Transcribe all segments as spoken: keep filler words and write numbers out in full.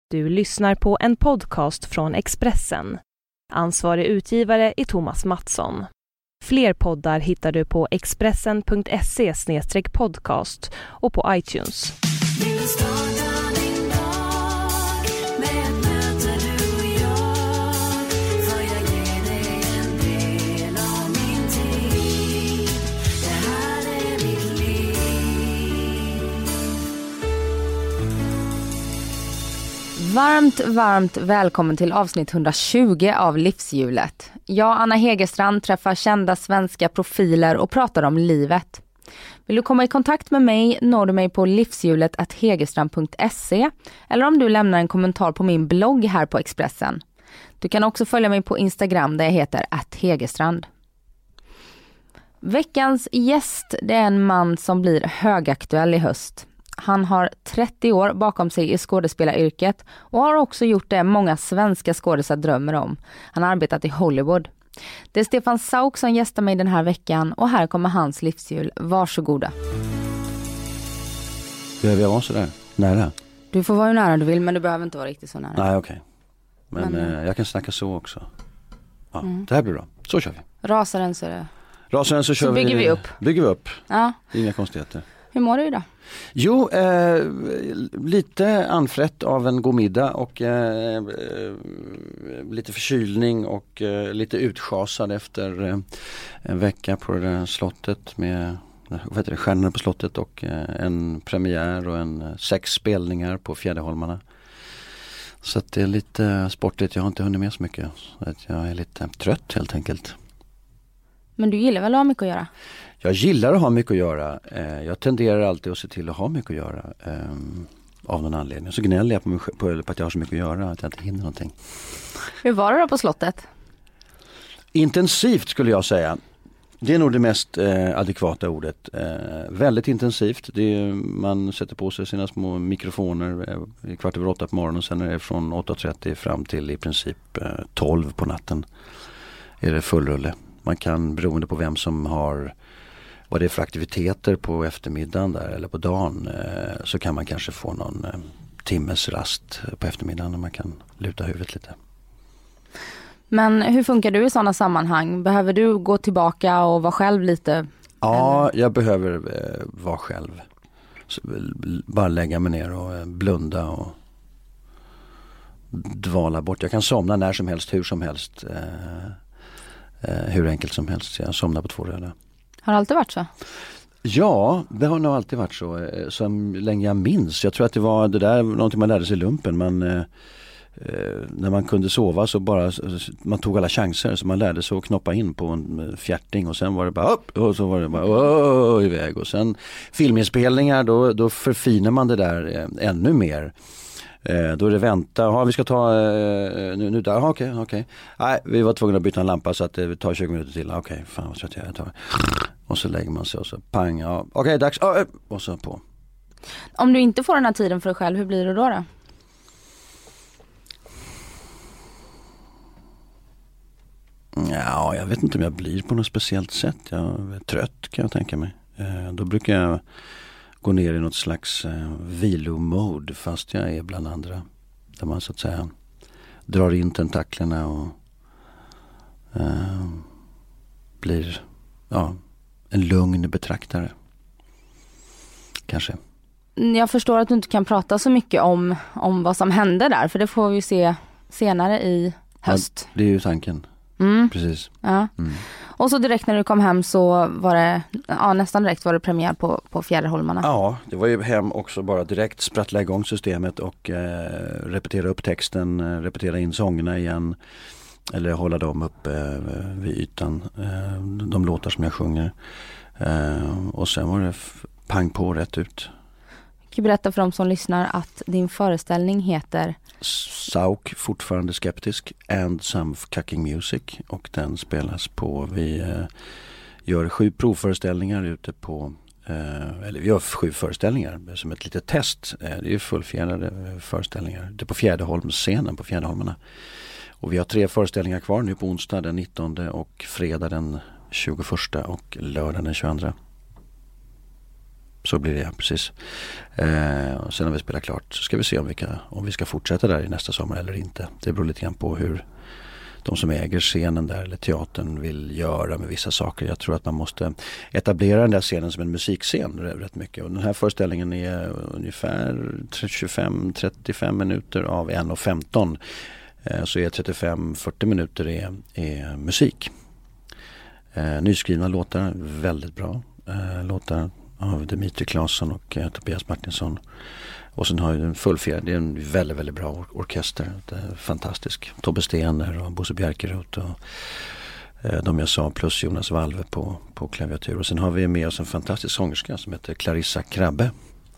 Du lyssnar på en podcast från Expressen. Ansvarig utgivare är Thomas Mattsson. Fler poddar hittar du på expressen punkt se slash podcast och på iTunes. Varmt, varmt välkommen till avsnitt etthundratjugo av Livshjulet. Jag, Anna Hegerstrand, träffar kända svenska profiler och pratar om livet. Vill du komma i kontakt med mig når du mig på livshjulet snabel-a hegerstrand punkt se eller om du lämnar en kommentar på min blogg här på Expressen. Du kan också följa mig på Instagram där jag heter at hegerstrand. Veckans gäst det är en man som blir högaktuell i höst. Han har trettio år bakom sig i skådespelaryrket och har också gjort det många svenska skådespelare drömmer om. Han har arbetat i Hollywood. Det är Stefan Sauk som gästar mig den här veckan och här kommer hans livshjul. Varsågoda. Behöver jag vara så där nära? Du får vara hur nära du vill, men du behöver inte vara riktigt så nära. Nej, okej. Okay. Men, men eh, jag kan snacka så också. Ja, mm. Det här blir bra. Så kör vi. Rasar den så är det... Rasar den så kör så bygger vi, vi upp. Bygger vi upp. Ja. Inga konstigheter. Hur mår du idag? Jo, eh, lite anfrätt av en god middag och eh, lite förkylning och eh, lite utschasad efter eh, en vecka på det där slottet med vad heter det, Stjärnorna på slottet och eh, en premiär och en eh, sex spelningar på Fjäderholmarna. Så att det är lite sportigt, jag har inte hunnit med så mycket. Så att jag är lite trött helt enkelt. Men du gillar väl att ha mycket att göra? Jag gillar att ha mycket att göra. Jag tenderar alltid att se till att ha mycket att göra. Av någon anledning. Så gnäller jag på, mig, på, på att jag har så mycket att göra. Att jag inte hinner någonting. Hur var det då på slottet? Intensivt skulle jag säga. Det är nog det mest eh, adekvata ordet. Eh, väldigt intensivt. Det är, man sätter på sig sina små mikrofoner eh, kvart över åtta på morgonen. Och sen är det från åtta trettio fram till i princip eh, tolv på natten. Är det fullrulle. Man kan, beroende på vem som har vad det är för aktiviteter på eftermiddagen där eller på dagen, eh, så kan man kanske få någon eh, timmes rast på eftermiddagen när man kan luta huvudet lite. Men hur funkar du i sådana sammanhang? Behöver du gå tillbaka och vara själv lite? Ja, eller? Jag behöver eh, vara själv. Så, bara lägga mig ner och eh, blunda och dvala bort. Jag kan somna när som helst, hur som helst. Eh, eh, hur enkelt som helst. Så jag somnar på två röda. Har det alltid varit så? Ja, det har nog alltid varit så. Så länge jag minns. Jag tror att det var det där någonting man lärde sig i lumpen. Man, eh, när man kunde sova så bara man tog alla chanser. Så man lärde sig att knoppa in på en fjärting. Och sen var det bara upp. Och så var det bara oh, iväg. Och sen filminspelningar då, då förfinar man det där eh, ännu mer. Eh, då är det vänta, ja vi ska ta eh, nu, nu där, okej, okay, okej. Okay. Nej, vi var tvungna att byta en lampa så att det tar tjugo minuter till. Okej, okay, fan vad trött jag är. Tar. Och så lägger man sig och så pang, ja. Okej, okay, dags. Oh, och så på. Om du inte får den här tiden för dig själv, hur blir det då då? Ja, jag vet inte om jag blir på något speciellt sätt. Jag är trött kan jag tänka mig. Eh, då brukar jag gå ner i något slags eh, vilomode fast jag är bland andra. Där man så att säga drar in tentaklerna och eh, blir ja, en lugn betraktare. Kanske. Jag förstår att du inte kan prata så mycket om, om vad som hände där. För det får vi se senare i höst. Ja, det är ju tanken. Mm. Precis. Ja. Mm. Och så direkt när du kom hem så var det, ja nästan direkt var det premiär på, på Fjäderholmarna. Ja, det var ju hem också bara direkt sprattla igång systemet och eh, repetera upp texten, eh, repetera in sångerna igen. Eller hålla dem upp eh, vid ytan, eh, de låtar som jag sjunger. Eh, och sen var det f- pang på rätt ut. Jag kan berätta för dem som lyssnar att din föreställning heter Sauk, fortfarande skeptisk, and some fucking music, och den spelas på, vi eh, gör sju provföreställningar ute på eh, eller vi gör sju föreställningar som ett litet test, eh, det är ju fullfjädrade föreställningar ute på Fjäderholmsscenen på Fjäderholmarna, och vi har tre föreställningar kvar nu på onsdag den nittonde och fredag den tjugoförsta och lördag den tjugoandra. Så blir det, precis. Eh, och sen när vi spelar klart så ska vi se om vi, kan, om vi ska fortsätta där i nästa sommar eller inte. Det beror lite grann på hur de som äger scenen där eller teatern vill göra med vissa saker. Jag tror att man måste etablera den där scenen som en musikscen rätt mycket. Och den här föreställningen är ungefär tjugofem till trettiofem minuter av en och femton. Eh, så är trettiofem till fyrtio minuter är, är musik. Eh, nyskrivna låtar, väldigt bra eh, låtar av Dimitri Claesson och eh, Tobias Martinsson. Och sen har ju en fullfjärd, det är en väldigt, väldigt bra or- orkester. Det är fantastisk. Tobbe Stener och Bosse Bjerkerot och eh, de jag sa plus Jonas Valve på, på klaviatur. Och sen har vi med oss en fantastisk sångerska som heter Clarissa Krabbe.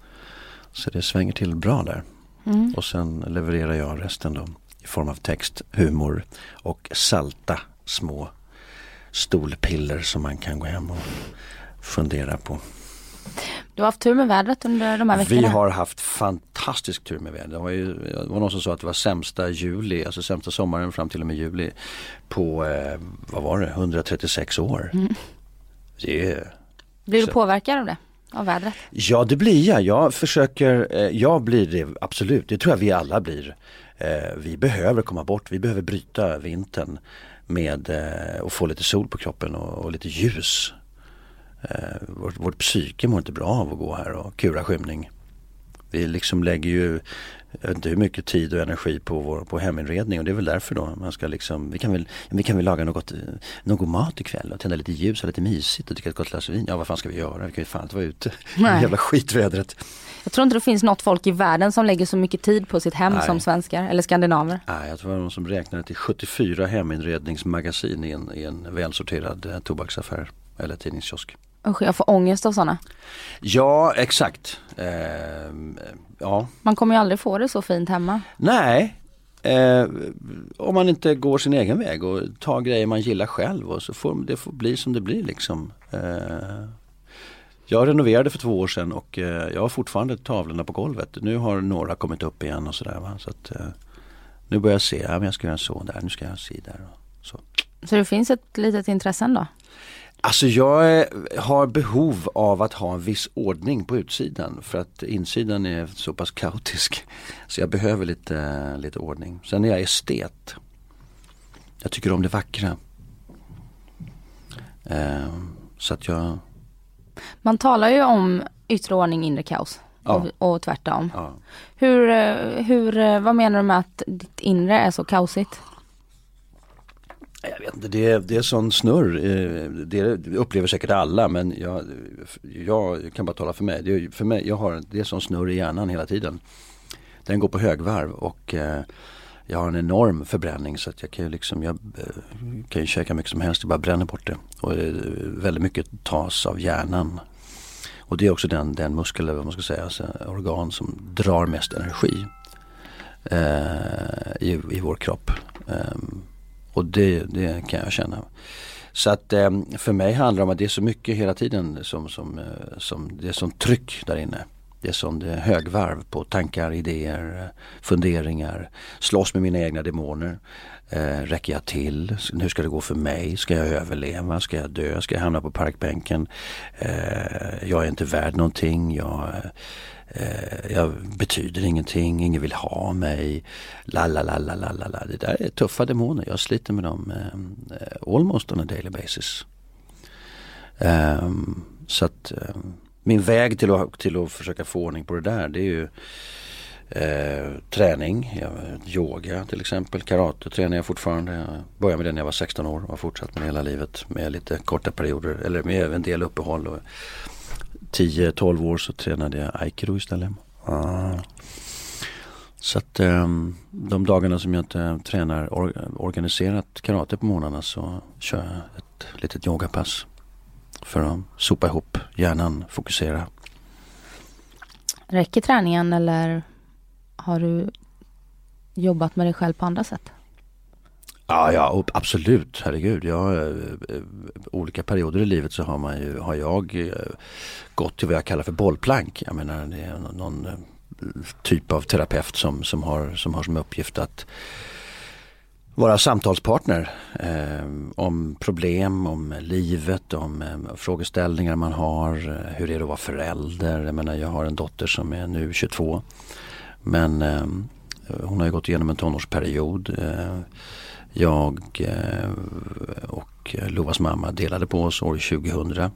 Så det svänger till bra där. Mm. Och sen levererar jag resten då i form av text, humor och salta små stolpiller som man kan gå hem och fundera på. Du har haft tur med vädret under de här veckorna. Vi har haft fantastisk tur med vädret. Det var, ju, det var någon som sa att det var sämsta juli, alltså sämsta sommaren fram till och med juli på, eh, vad var det, hundratrettiosex år. Mm. Det är, blir du så. påverkad av det? Av vädret? Ja, det blir jag. Jag försöker, eh, jag blir det absolut. Det tror jag vi alla blir. Eh, vi behöver komma bort, vi behöver bryta vintern med eh, och få lite sol på kroppen och, och lite ljus. Uh, vårt, vårt psyke mår inte bra av att gå här och kura skymning. Vi liksom lägger ju inte hur mycket tid och energi på vår på heminredning och det är väl därför då man ska liksom, vi kan väl, vi kan väl laga något, något mat ikväll och tända lite ljus och lite mysigt och dricka ett gott glas vin. Ja, vad fan ska vi göra? Vi kan ju fan inte vara ute. Jävla skitvädret. Jag tror inte det finns något folk i världen som lägger så mycket tid på sitt hem. Nej. Som svenskar eller skandinaver. Nej, jag tror det var någon som räknade till sjuttiofyra heminredningsmagasin i en, i en välsorterad eh, tobaksaffär eller tidningskiosk. Usch, jag får ångest av sådana. Ja, exakt. Eh, ja. Man kommer ju aldrig få det så fint hemma. Nej, eh, om man inte går sin egen väg och tar grejer man gillar själv och så får det får bli som det blir liksom. Eh, jag renoverade för två år sedan och eh, jag har fortfarande tavlorna på golvet. Nu har några kommit upp igen och sådär va. Så att eh, nu börjar jag se, ja men jag ska göra så där, nu ska jag se där och så. Så det finns ett litet intresse då? Alltså jag har behov av att ha en viss ordning på utsidan för att insidan är så pass kaotisk. Så jag behöver lite, lite ordning. Sen är jag estet. Jag tycker om det vackra. Eh, så att jag... Man talar ju om yttre ordning, inre kaos. Ja. Och, och tvärtom. Ja. Hur, hur, vad menar du med att ditt inre är så kaosigt? Jag vet inte, det är, det är sån snurr. Det upplever säkert alla, men jag, jag kan bara tala för mig. Det är, för mig jag har, det är sån snurr i hjärnan hela tiden. Den går på högvarv och eh, jag har en enorm förbränning så att jag kan ju liksom, jag kan ju käka mycket som helst, jag bara bränner bort det. Och det, väldigt mycket tas av hjärnan. Och det är också den, den muskel, vad man ska säga, alltså, organ som drar mest energi eh, i, i vår kropp. Eh, Och det, det kan jag känna. Så att eh, för mig handlar det om att det är så mycket hela tiden som, som, eh, som det är som tryck där inne. Det är som det är högvarv på tankar, idéer, funderingar. Slåss med mina egna demoner. Eh, räcker jag till? Hur ska det gå för mig? Ska jag överleva? Ska jag dö? Ska jag hamna på parkbänken? Eh, jag är inte värd någonting. Jag... Eh, jag betyder ingenting, ingen vill ha mig, la la la la la la. Det där är tuffa demoner, jag sliter med dem eh, almost on a daily basis. Eh, så att eh, min väg till att, till att försöka få ordning på det där, det är ju eh, träning, jag, yoga till exempel, karate tränar jag fortfarande. Jag började med det när jag var sexton år och har fortsatt med det hela livet med lite korta perioder, eller med en del uppehåll. Och tio tolv år så tränade jag aikido istället. Ah. Så att um, de dagarna som jag inte tränar or- organiserat karate på morgnarna så kör jag ett litet yogapass för att sopa ihop hjärnan, fokusera. Räcker träningen eller har du jobbat med dig själv på andra sätt? Ja, ja, absolut. Herregud. Jag, äh, olika perioder i livet så har, man ju, har jag äh, gått till vad jag kallar för bollplank. Jag menar, det är någon, någon äh, typ av terapeut som, som, har, som har som uppgift att vara samtalspartner eh, om problem, om livet, om eh, frågeställningar man har, eh, hur är det att vara förälder. Jag menar, jag har en dotter som är nu tjugotvå, men eh, hon har ju gått igenom en tonårsperiod. Eh, jag eh, och Lovas mamma delade på oss år tjugohundra.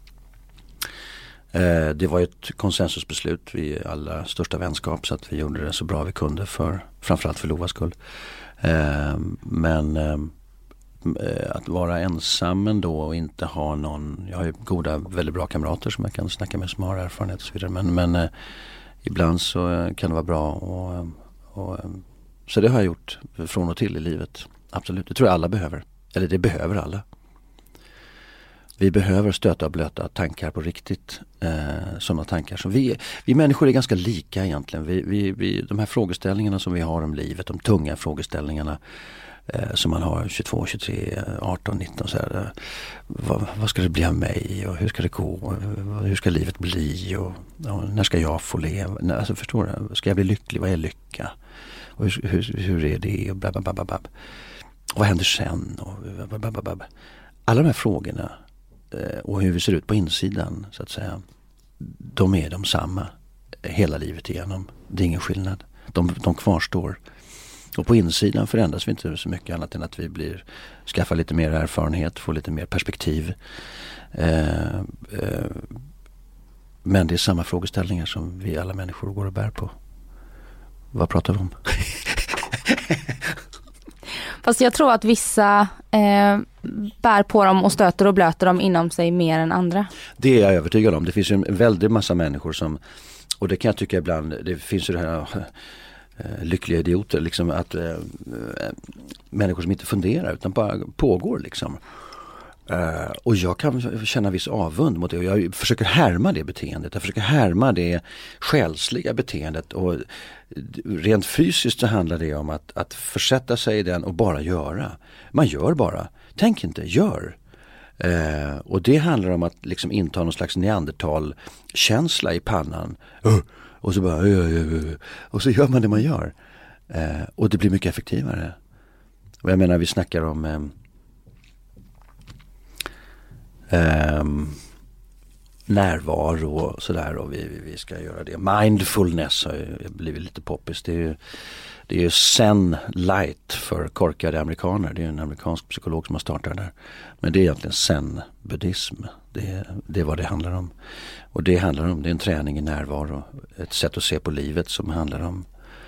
Eh, det var ett konsensusbeslut vid allra största vänskap, så att vi gjorde det så bra vi kunde, för framförallt för Lovas skull. Eh, men eh, att vara ensam ändå och inte ha någon, jag har ju goda, väldigt bra kamrater som jag kan snacka med som har erfarenhet och så vidare, men, men eh, ibland så eh, kan det vara bra och, och, så det har jag gjort från och till i livet, absolut. Det tror jag alla behöver, eller det behöver alla. Vi behöver stöta och blöta tankar på riktigt, eh, sådana tankar som vi, vi människor är ganska lika egentligen. Vi, vi, vi, de här frågeställningarna som vi har om livet, de tunga frågeställningarna eh, som man har tjugotvå, tjugotre, arton, nitton så här, eh, vad, vad ska det bli av mig och hur ska det gå, hur ska livet bli och, och när ska jag få leva, alltså förstår du, ska jag bli lycklig, vad är lycka och hur, hur, hur är det och blablabla. Vad händer sen och blablabla. Alla de här frågorna och hur vi ser ut på insidan, så att säga, de är de samma hela livet igenom. Det är ingen skillnad. De, de kvarstår. Och på insidan förändras vi inte så mycket annat än att vi blir, skaffar lite mer erfarenhet, får lite mer perspektiv. Eh, eh, men det är samma frågeställningar som vi alla människor går och bär på. Vad pratar vi om? Fast jag tror att vissa eh, bär på dem och stöter och blöter dem inom sig mer än andra. Det är jag övertygad om. Det finns ju en väldigt massa människor som, och det kan jag tycka ibland, det finns ju det här äh, lyckliga idioter, liksom att äh, människor som inte funderar utan bara pågår liksom. Uh, och jag kan känna viss avund mot det och jag försöker härma det beteendet. Jag försöker härma det själsliga beteendet och rent fysiskt så handlar det om att, att försätta sig i den och bara göra. Man gör bara. Tänk inte, gör. Uh, och det handlar om att liksom inta någon slags neandertal-känsla i pannan. Uh, och så bara uh, uh, uh, och så gör man det man gör. Uh, och det blir mycket effektivare. Och jag menar, vi snackar om um, Um, närvaro och sådär, och vi, vi ska göra det. Mindfulness har ju blivit lite poppis. Det är ju, det är ju Zen light för korkade amerikaner. Det är en amerikansk psykolog som har startat där. Men det är egentligen Zen-buddhism. Det, det är vad det handlar om. Och det handlar om, det är en träning i närvaro. Ett sätt att se på livet som handlar om,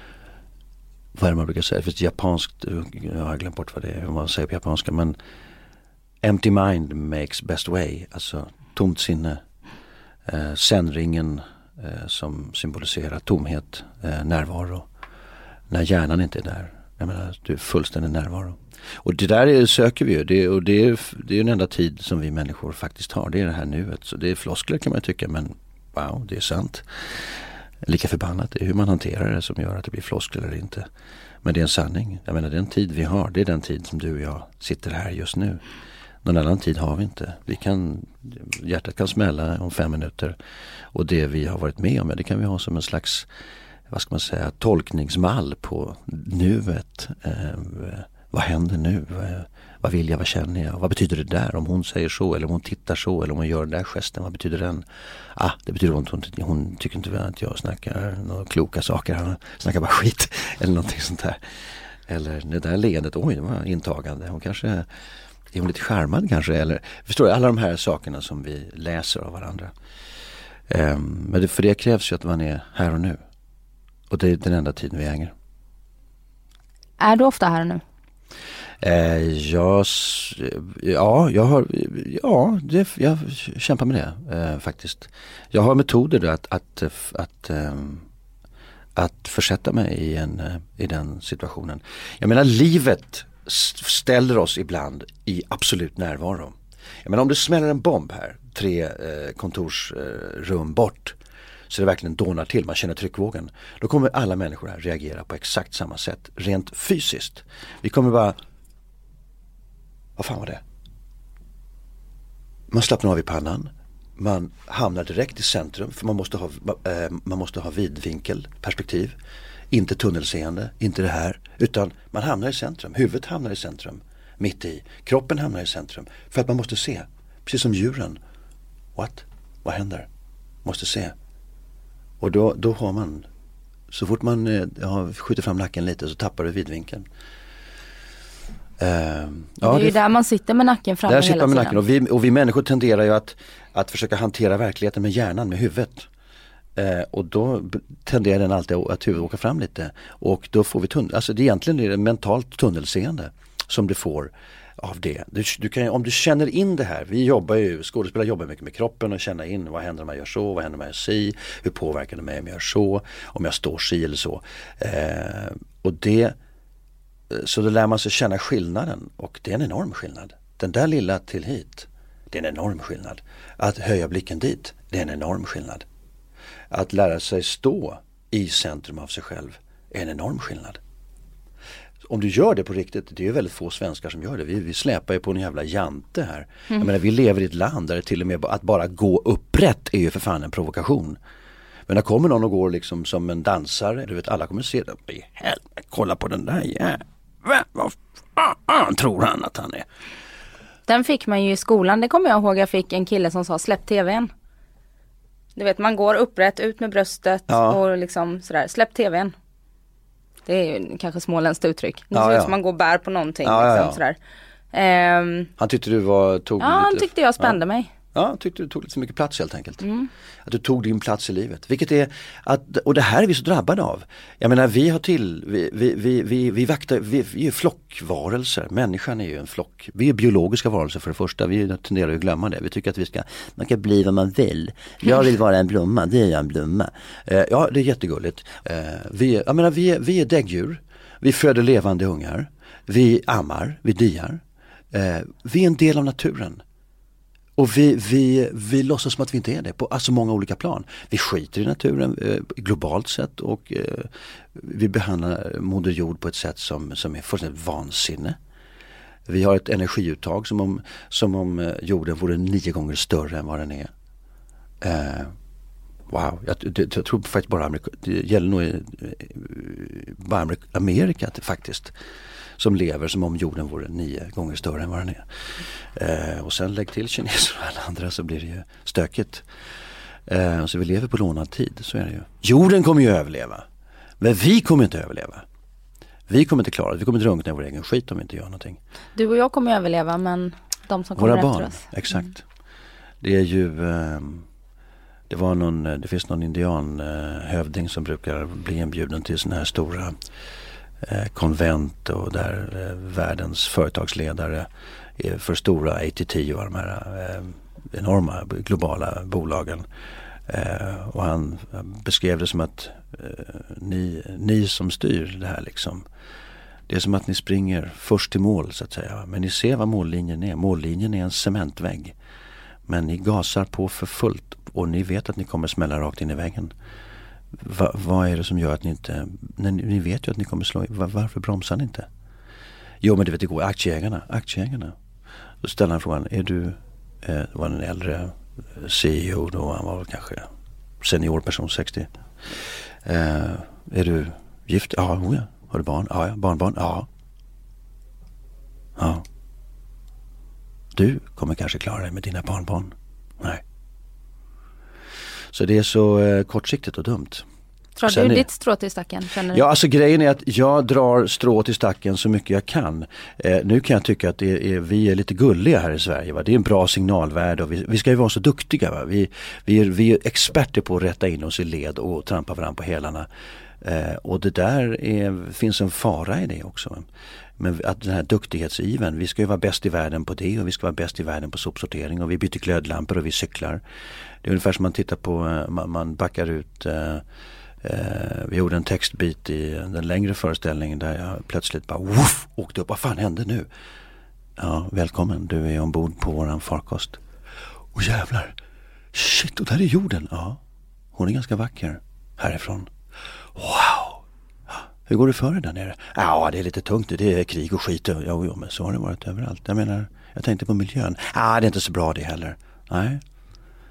vad är det man brukar säga? Det finns japanskt, jag har glömt bort vad det är, hur man säger på japanska, men empty mind makes best way, alltså tomt sinne. Eh, Zen-ringen eh, som symboliserar tomhet, eh, närvaro. När hjärnan inte är där. Jag menar, du är fullständig närvaro. Och det där är, söker vi ju. Det, och det är, det är den enda tid som vi människor faktiskt har. Det är det här nuet. Så det är floskler kan man tycka, men wow, det är sant. Lika förbannat. Det är hur man hanterar det som gör att det blir floskler eller inte. Men det är en sanning. Jag menar, den tid vi har, det är den tid som du och jag sitter här just nu. Någon annan tid har vi inte. Vi kan, hjärtat kan smälla om fem minuter. Och det vi har varit med om, det kan vi ha som en slags, vad ska man säga, tolkningsmall på nuet. Eh, vad händer nu? Vad, vad vill jag? Vad känner jag? Vad betyder det där? Om hon säger så, eller om hon tittar så, eller om hon gör den där gesten, vad betyder den? Ah, det betyder att hon, hon tycker inte att jag snackar några kloka saker. Han snackar bara skit. Eller någonting sånt där. Eller det där leendet, oj, det var intagande. Hon kanske... Är hon lite charmad kanske? Eller, förstår du, alla de här sakerna som vi läser av varandra. Um, men det, för det krävs ju att man är här och nu. Och det är den enda tiden vi hänger. Är du ofta här och nu? Uh, jag, ja, jag har, ja, det, jag kämpar med det uh, faktiskt. Jag har metoder då att, att, att, um, att försätta mig i, en, uh, i den situationen. Jag menar, livet ställer oss ibland i absolut närvaro. Jag menar, om det smäller en bomb här, tre eh, kontorsrum eh, bort, så det verkligen dånar till, man känner tryckvågen. Då kommer alla människor här reagera på exakt samma sätt, rent fysiskt. Vi kommer bara, vad fan var det? Man slappnar av i pannan, man hamnar direkt i centrum, för man måste ha, eh, man måste ha vidvinkel, perspektiv. Inte tunnelseende, inte det här. Utan man hamnar i centrum. Huvudet hamnar i centrum. Mitt i. Kroppen hamnar i centrum. För att man måste se. Precis som djuren. What? Vad händer? Måste se. Och då, då har man... Så fort man eh, skjuter fram nacken lite så tappar du vidvinkeln. Uh, ja, det är ju där man sitter med nacken framme hela tiden. Där sitter man med nacken. Och vi, och vi människor tenderar ju att, att försöka hantera verkligheten med hjärnan, med huvudet. Uh, och då tenderar den alltid att huvudet åka fram lite. Och då får vi tunnel... Alltså det egentligen är det mentalt tunnelseende som du får av det. Du, du kan, om du känner in det här, vi jobbar ju, skådespelare jobbar mycket med kroppen och känna in vad händer om jag gör så, vad händer om jag gör si, hur påverkar det mig om jag gör så, om jag står si eller så. Uh, och det... Så då lär man sig känna skillnaden och det är en enorm skillnad. Den där lilla till hit, det är en enorm skillnad. Att höja blicken dit, det är en enorm skillnad. Att lära sig stå i centrum av sig själv är en enorm skillnad. Om du gör det på riktigt, det är ju väldigt få svenskar som gör det. Vi, vi släpar ju på en jävla jante här. Mm. Jag menar, vi lever i ett land där det till och med att bara gå upprätt är ju för fan en provokation. Men när kommer någon och går liksom som en dansare, du vet, alla kommer se det. Helvete, kolla på den där jäveln. Vad fan tror han att han är? Den fick man ju i skolan. Det kommer jag ihåg. Jag fick en kille som sa släpp tvn. Du vet, man går upprätt ut med bröstet ja. och liksom sådär, släpp tvn. Det är ju kanske småländskt uttryck. Det ser ut som man går och bär på någonting. Ja, liksom, ja, ja. Sådär. Um, han tyckte du var... Tog ja, han lite, tyckte jag spände ja. mig. Ja, han tyckte du tog lite så mycket plats helt enkelt. Mm. Att du tog din plats i livet. Vilket är, att, och det här är vi så drabbade av. Jag menar, vi har till, vi, vi, vi, vi, vi vaktar, vi, vi är flockvarelser. Människan är ju en flock. Vi är biologiska varelser för det första. Vi tenderar att glömma det. Vi tycker att vi ska, man kan bli vad man vill. Jag vill vara en blomma, det är jag en blomma. Eh, ja, det är jättegulligt. Eh, vi, jag menar, vi, är, vi är däggdjur. Vi föder levande ungar. Vi ammar, vi diar. Eh, vi är en del av naturen. Och vi, vi, vi låtsas som att vi inte är det på alltså många olika plan. Vi skiter i naturen eh, globalt sett och eh, vi behandlar Moder Jord på ett sätt som, som är fullständigt vansinne. Vi har ett energiuttag som om, som om eh, jorden vore nio gånger större än vad den är. Eh, wow, jag, det, jag tror faktiskt bara Amerika, det gäller nog eh, bara Amerika, Amerika faktiskt. Som lever som om jorden vore nio gånger större än vad den är. Eh, och sen lägg till kineser och alla andra så blir det ju stökigt. Eh, så vi lever på lånad tid, så är det ju. Jorden kommer ju överleva. Men vi kommer inte överleva. Vi kommer inte klara det. Vi kommer drunkna i vår egen skit om vi inte gör någonting. Du och jag kommer överleva, men de som kommer våra efter barn, oss. Exakt. Mm. Det är ju... Eh, det var någon... Det finns någon indianhövding som brukar bli inbjuden till såna här stora... konvent och där eh, världens företagsledare är för stora A T T och de här eh, enorma globala bolagen. Eh, och han beskrev det som att eh, ni, ni som styr det här liksom, det är som att ni springer först till mål så att säga. Men ni ser vad mållinjen är. Mållinjen är en cementvägg. Men ni gasar på för fullt och ni vet att ni kommer smälla rakt in i väggen. Va, vad är det som gör att ni inte... Ni, ni vet ju att ni kommer slå... Va, varför bromsar ni inte? Jo, men det vet det går. Aktieägarna. Aktieägarna. Då ställer han frågan, är du... Eh, var en äldre C E O då? Han var väl kanske senior person, sextio. Eh, är du gift? Ja, oh ja. Har du barn? Ja, ja. Barnbarn? Ja. Ja. Du kommer kanske klara dig med dina barnbarn. Nej. Så det är så eh, kortsiktigt och dumt. Tror du är ditt strå till stacken? Känner du? Ja, alltså grejen är att jag drar strå till stacken så mycket jag kan. Eh, nu kan jag tycka att det är, vi är lite gulliga här i Sverige. Va? Det är en bra signalvärde och vi, vi ska ju vara så duktiga. Va? Vi, vi, är, vi är experter på att rätta in oss i led och trampa varandra på hälarna. Eh, och det där är, finns en fara i det också. Men att den här duktighetsiven, vi ska ju vara bäst i världen på det och vi ska vara bäst i världen på sopsortering och vi byter glödlampor och vi cyklar. Det är ungefär som man tittar på, man, man backar ut, eh, eh, vi gjorde en textbit i den längre föreställningen där jag plötsligt bara woof, åkte upp, vad fan hände nu? Ja, välkommen, du är ombord på våran farkost. Åh jävlar, shit, och där är jorden, ja, hon är ganska vacker härifrån. Wow! Hur går det för dig där nere? Ja, det är lite tungt. Det är krig och skit. Jo, jo, men så har det varit överallt. Jag menar, jag tänkte på miljön. Ja, det är inte så bra det heller. Nej.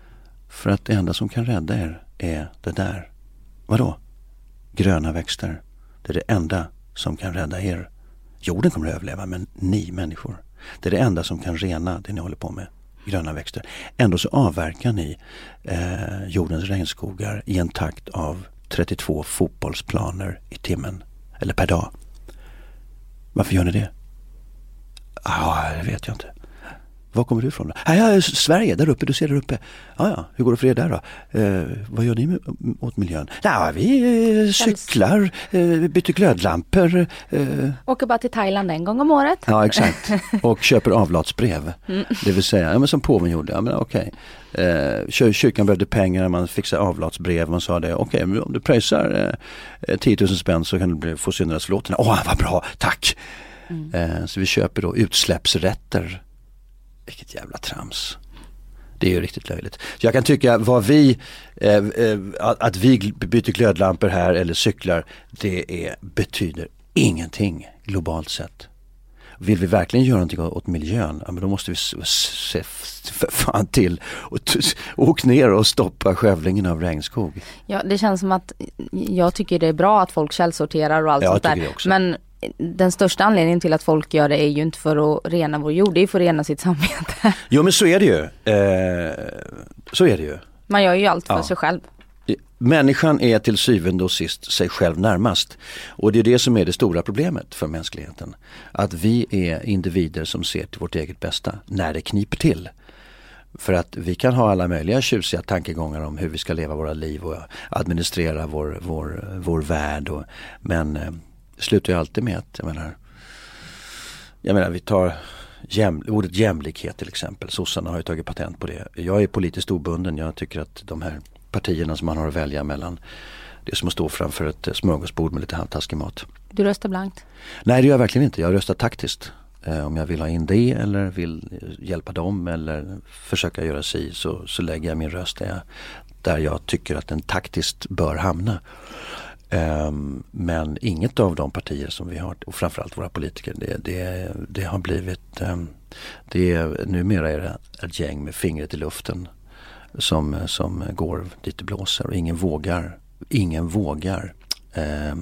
För att det enda som kan rädda er är det där. Vadå? Gröna växter. Det är det enda som kan rädda er. Jorden kommer att överleva, men ni människor. Det är det enda som kan rena det ni håller på med. Gröna växter. Ändå så avverkar ni eh, jordens regnskogar i en takt av trettiotvå fotbollsplaner i timmen. Eller per dag. Varför gör ni det? Ja, ah, det vet jag inte. Var kommer du ifrån då? Ah, ja, Sverige, där uppe, du ser där uppe. Ah, ja, hur går det för er där då? Eh, vad gör ni med, åt miljön? Ja, vi eh, cyklar, eh, byter glödlampor. Eh. Åker bara till Thailand en gång om året. Ja, exakt. Och köper avlatsbrev. Mm. Det vill säga, ja, men som påven gjorde. Ja, men okej. Eh, kyrkan behövde pengar, man fixade avlatsbrev. Man sa det, okej, men om du pröjsar eh, tio tusen spänn så kan du bli, få syndernas förlåtelse. Åh, vad bra, tack! Mm. Eh, så vi köper då utsläppsrätter. Vilket jävla trams. Det är ju riktigt löjligt. Så jag kan tycka vad vi, eh, eh, att vi byter glödlampor här eller cyklar, det är, betyder ingenting globalt sett. Vill vi verkligen göra någonting åt miljön, ja, men då måste vi se för fan till och åka ner och stoppa skövlingen av regnskog. Ja, det känns som att jag tycker det är bra att folk källsorterar och allt ja, sånt där. Men den största anledningen till att folk gör det är ju inte för att rena vår jord, det är för att rena sitt samvete. Jo, men så är det ju. Eh, så är det ju. Man gör ju allt för ja. sig själv. Människan är till syvende och sist sig själv närmast. Och det är det som är det stora problemet för mänskligheten. Att vi är individer som ser till vårt eget bästa när det kniper till. För att vi kan ha alla möjliga tjusiga tankegångar om hur vi ska leva våra liv och administrera vår, vår, vår värld. Och, men eh, det slutar ju alltid med att, jag menar, jag menar vi tar jäm, ordet jämlikhet till exempel. Sossarna har ju tagit patent på det. Jag är politiskt obunden. Jag tycker att de här partierna som man har att välja mellan, det är som att stå framför ett smörgåsbord med lite halvtaskig mat. Du röstar blankt? Nej, det gör jag verkligen inte. Jag röstar taktiskt. Eh, om jag vill ha in det eller vill hjälpa dem eller försöka göra sig så, så lägger jag min röst där jag, där jag tycker att den taktiskt bör hamna. Eh, men inget av de partier som vi har, och framförallt våra politiker, det, det, det har blivit, eh, det är, numera är det ett gäng med fingret i luften som, som går dit det blåser och ingen vågar, ingen vågar eh,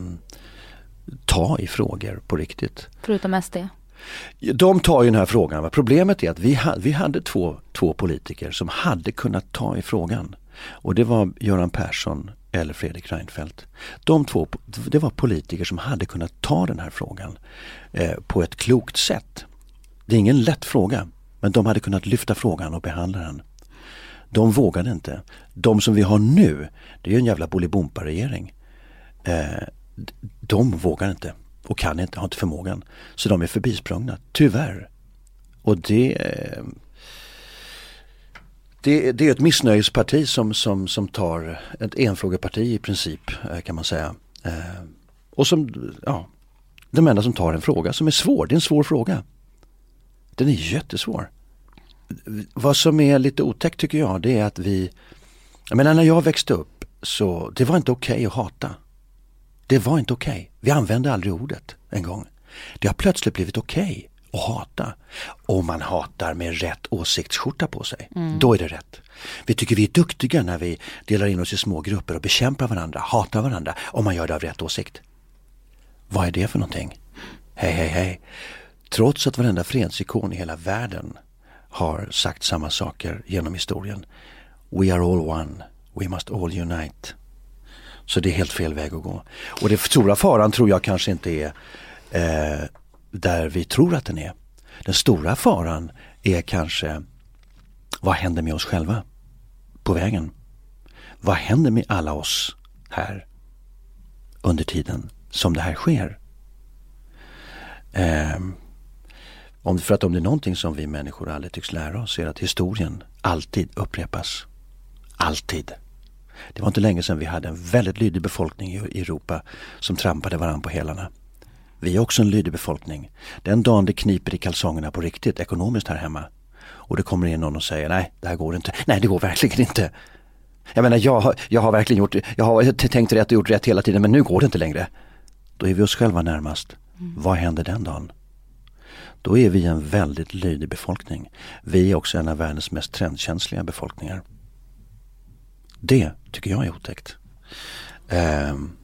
ta i frågor på riktigt. Förutom S D? De tar ju den här frågan. Problemet är att vi, ha, vi hade två, två politiker som hade kunnat ta i frågan. Och det var Göran Persson eller Fredrik Reinfeldt. De två, det var politiker som hade kunnat ta den här frågan eh, på ett klokt sätt. Det är ingen lätt fråga, men de hade kunnat lyfta frågan och behandla den. De vågade inte. De som vi har nu, det är ju en jävla bolibompa-regering. Eh, de vågar inte och kan inte, har inte förmågan. Så de är förbisprungna, tyvärr. Och det, eh, det, det är ett missnöjesparti som, som, som tar ett enfrågeparti i princip, eh, kan man säga. Eh, och som, ja, de enda som tar en fråga som är svår. Det är en svår fråga. Den är jättesvår. Vad som är lite otäckt tycker jag, det är att vi, jag menar när jag växte upp så det var inte okej att hata. Det var inte okej. Vi använde aldrig ordet en gång. Det har plötsligt blivit okej att hata. Om man hatar med rätt åsiktsskjorta på sig, mm. då är det rätt. Vi tycker vi är duktiga när vi delar in oss i små grupper och bekämpar varandra, hatar varandra, om man gör det av rätt åsikt. Vad är det för någonting? Hej, hej, hej. Trots att varenda fredsikon i hela världen har sagt samma saker genom historien. We are all one. We must all unite. Så det är helt fel väg att gå. Och det stora faran tror jag kanske inte är eh, där vi tror att den är. Den stora faran är kanske vad händer med oss själva på vägen? Vad händer med alla oss här under tiden som det här sker? Eh, Om, för att om det är någonting som vi människor aldrig tycks lära oss är att historien alltid upprepas. Alltid. Det var inte länge sedan vi hade en väldigt lydig befolkning i Europa som trampade varandra på hälarna. Vi är också en lydig befolkning. Den dagen det kniper i kalsongerna på riktigt ekonomiskt här hemma och det kommer in någon och säger nej, det här går inte. Nej, det går verkligen inte. Jag menar, jag har, jag har verkligen gjort, jag har tänkt rätt och gjort rätt hela tiden, men nu går det inte längre. Då är vi oss själva närmast. Mm. Vad händer den dagen? Då är vi en väldigt lydig befolkning. Vi är också en av världens mest trendkänsliga befolkningar. Det tycker jag är otäckt. Ehm,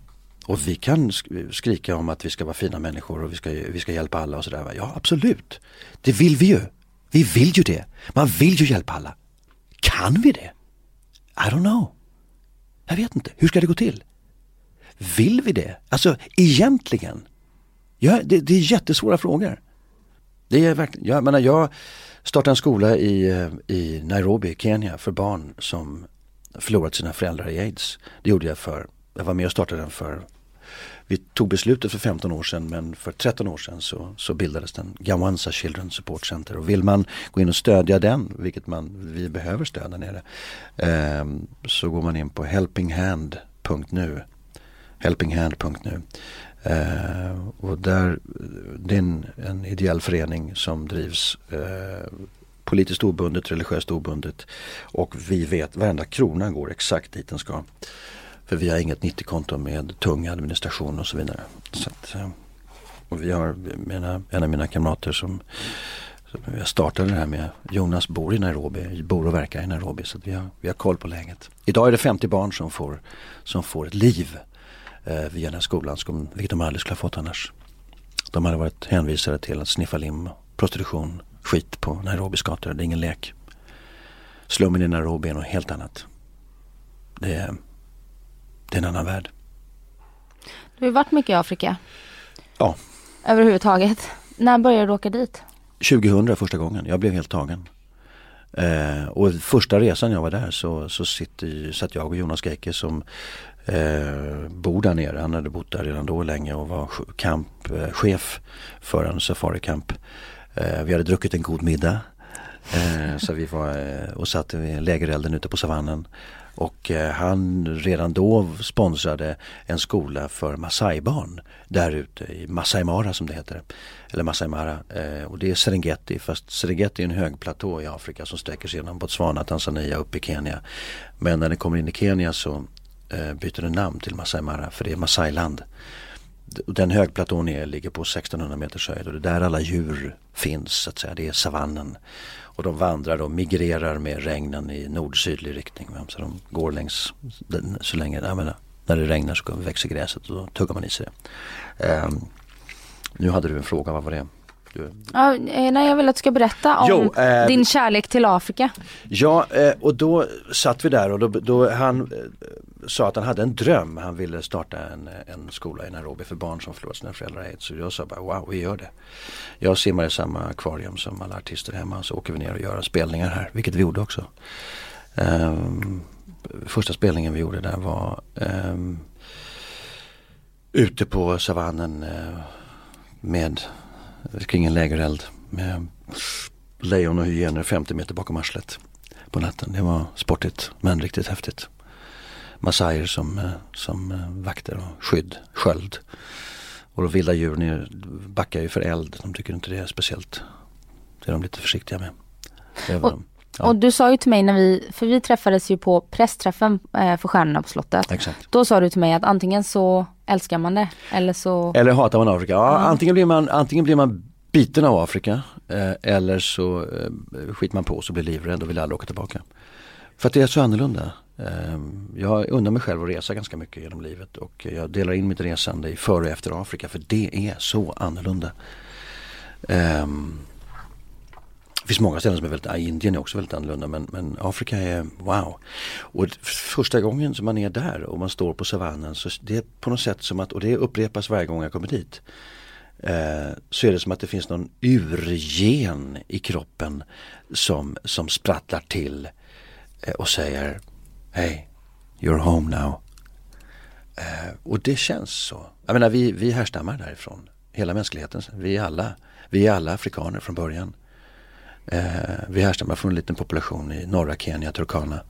Och vi kan skrika om att vi ska vara fina människor och vi ska, vi ska hjälpa alla och sådär. Ja, absolut. Det vill vi ju. Vi vill ju det. Man vill ju hjälpa alla. Kan vi det? I don't know. Jag vet inte. Hur ska det gå till? Vill vi det? Alltså, egentligen. Ja, det, det är jättesvåra frågor. Det är verkligen, jag menar, jag startade en skola i, i Nairobi, Kenya, för barn som förlorat sina föräldrar i AIDS. Det gjorde jag för, jag var med och startade den för, vi tog beslutet för femton år sedan, men för tretton år sedan så, så bildades den, Gawanza Children Support Center. Och vill man gå in och stödja den, vilket man, vi behöver stödja nere, eh, så går man in på helping hand punkt nu. helping hand punkt nu. Uh, och där, det är en, en ideell förening som drivs uh, politiskt obundet, religiöst obundet, och vi vet varenda krona går exakt dit den ska, för vi har inget nittio-konto med tung administration och så vidare. Så att, uh, och vi har mina, en av mina kamrater som, som jag startade det här med, Jonas bor i Nairobi, bor och verkar i Nairobi, så att vi, har, vi har koll på läget. Idag är det femtio barn som får, som får ett liv via den här skolan, vilket de aldrig skulle ha fått annars. De hade varit hänvisade till att sniffa lim, prostitution, skit på Nairobis gator. Det är ingen lek. Slummen i Nairobi är något helt annat. Det är, det är en annan värld. Du har varit mycket i Afrika. Ja. Överhuvudtaget. När började du åka dit? tjugohundra första gången. Jag blev helt tagen. Eh, och första resan jag var där så, så sitter, satt jag och Jonas Geike som Eh, bor där nere. Han hade bott där redan då länge och var kampchef eh, för en safari-camp. Eh, vi hade druckit en god middag. Eh, så vi var eh, och satt vid lägerelden ute på savannen. Och eh, han redan då sponsrade en skola för Masai-barn där ute i Masai Mara som det heter. Eller Masai Mara. Eh, och det är Serengeti. Fast Serengeti är en hög platå i Afrika som sträcker sig genom Botswana, Tanzania upp i Kenya. Men när det kommer in i Kenya så byter den namn till Masai Mara, för det är Masailand. Den högplatån är, ligger på sextonhundra meters höjd och det är där alla djur finns, så att säga. Det är savannen. Och de vandrar och migrerar med regnen i nord-sydlig riktning. Så de går längs, så länge, jag menar, när det regnar så växer gräset och då tuggar man i sig det. Um, nu hade du en fråga, vad var det? Du... Ja, nej, jag vill att du ska berätta om jo, eh, din kärlek till Afrika. Ja, eh, och då satt vi där och då, då han eh, sa att han hade en dröm. Han ville starta en, en skola i Nairobi för barn som förlorat sina föräldrar. Så jag sa bara, wow, vi gör det. Jag simmar i samma akvarium som alla artister hemma, så åker vi ner och gör spelningar här, vilket vi gjorde också. Um, första spelningen vi gjorde där var um, ute på savannen uh, med kring en lägereld med lejon och hyener femtio meter bakom arslet på natten. Det var sportigt men riktigt häftigt. Masaier som, som vakter och skydd, sköld. Och de vilda djuren backar ju för eld. De tycker inte det är speciellt. Det är de lite försiktiga med. Och, de, ja. och du sa ju till mig när vi, för vi träffades ju på pressträffen för Stjärnorna på slottet. Exakt. Då sa du till mig att antingen så älskar man det eller så... Eller hatar man Afrika. Ja, ja. Antingen, blir man, antingen blir man biten av Afrika eh, eller så eh, skiter man på och så blir livrädd och vill aldrig åka tillbaka. För att det är så annorlunda. Eh, jag undrar mig själv att resa ganska mycket genom livet och jag delar in mitt resande i före och efter Afrika, för det är så annorlunda. Eh, det finns många ställen som är väldigt, Indien är också väldigt annorlunda, men, men Afrika är wow. Och första gången som man är där och man står på savannen, så det är på något sätt som att, och det upprepas varje gång jag kommer dit, eh, så är det som att det finns någon urgen i kroppen som, som sprattlar till eh, och säger hey, you're home now. Eh, och det känns så. Jag menar, vi, vi härstammar därifrån. Hela mänskligheten. Vi är alla, vi är alla afrikaner från början. Eh, vi härstammar från en liten population i norra Kenya, Turkana.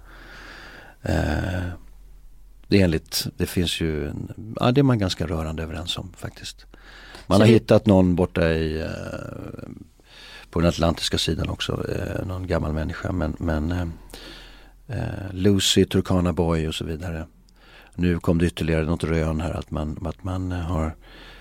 Eh, det är enligt, det finns ju, en, ja, det är man ganska rörande överens om faktiskt. Man Så har det... hittat någon borta i, eh, på den atlantiska sidan också, eh, någon gammal människa, men, men eh, Lucy, Turkana Boy och så vidare. Nu kom det ytterligare något rön här att man, att man har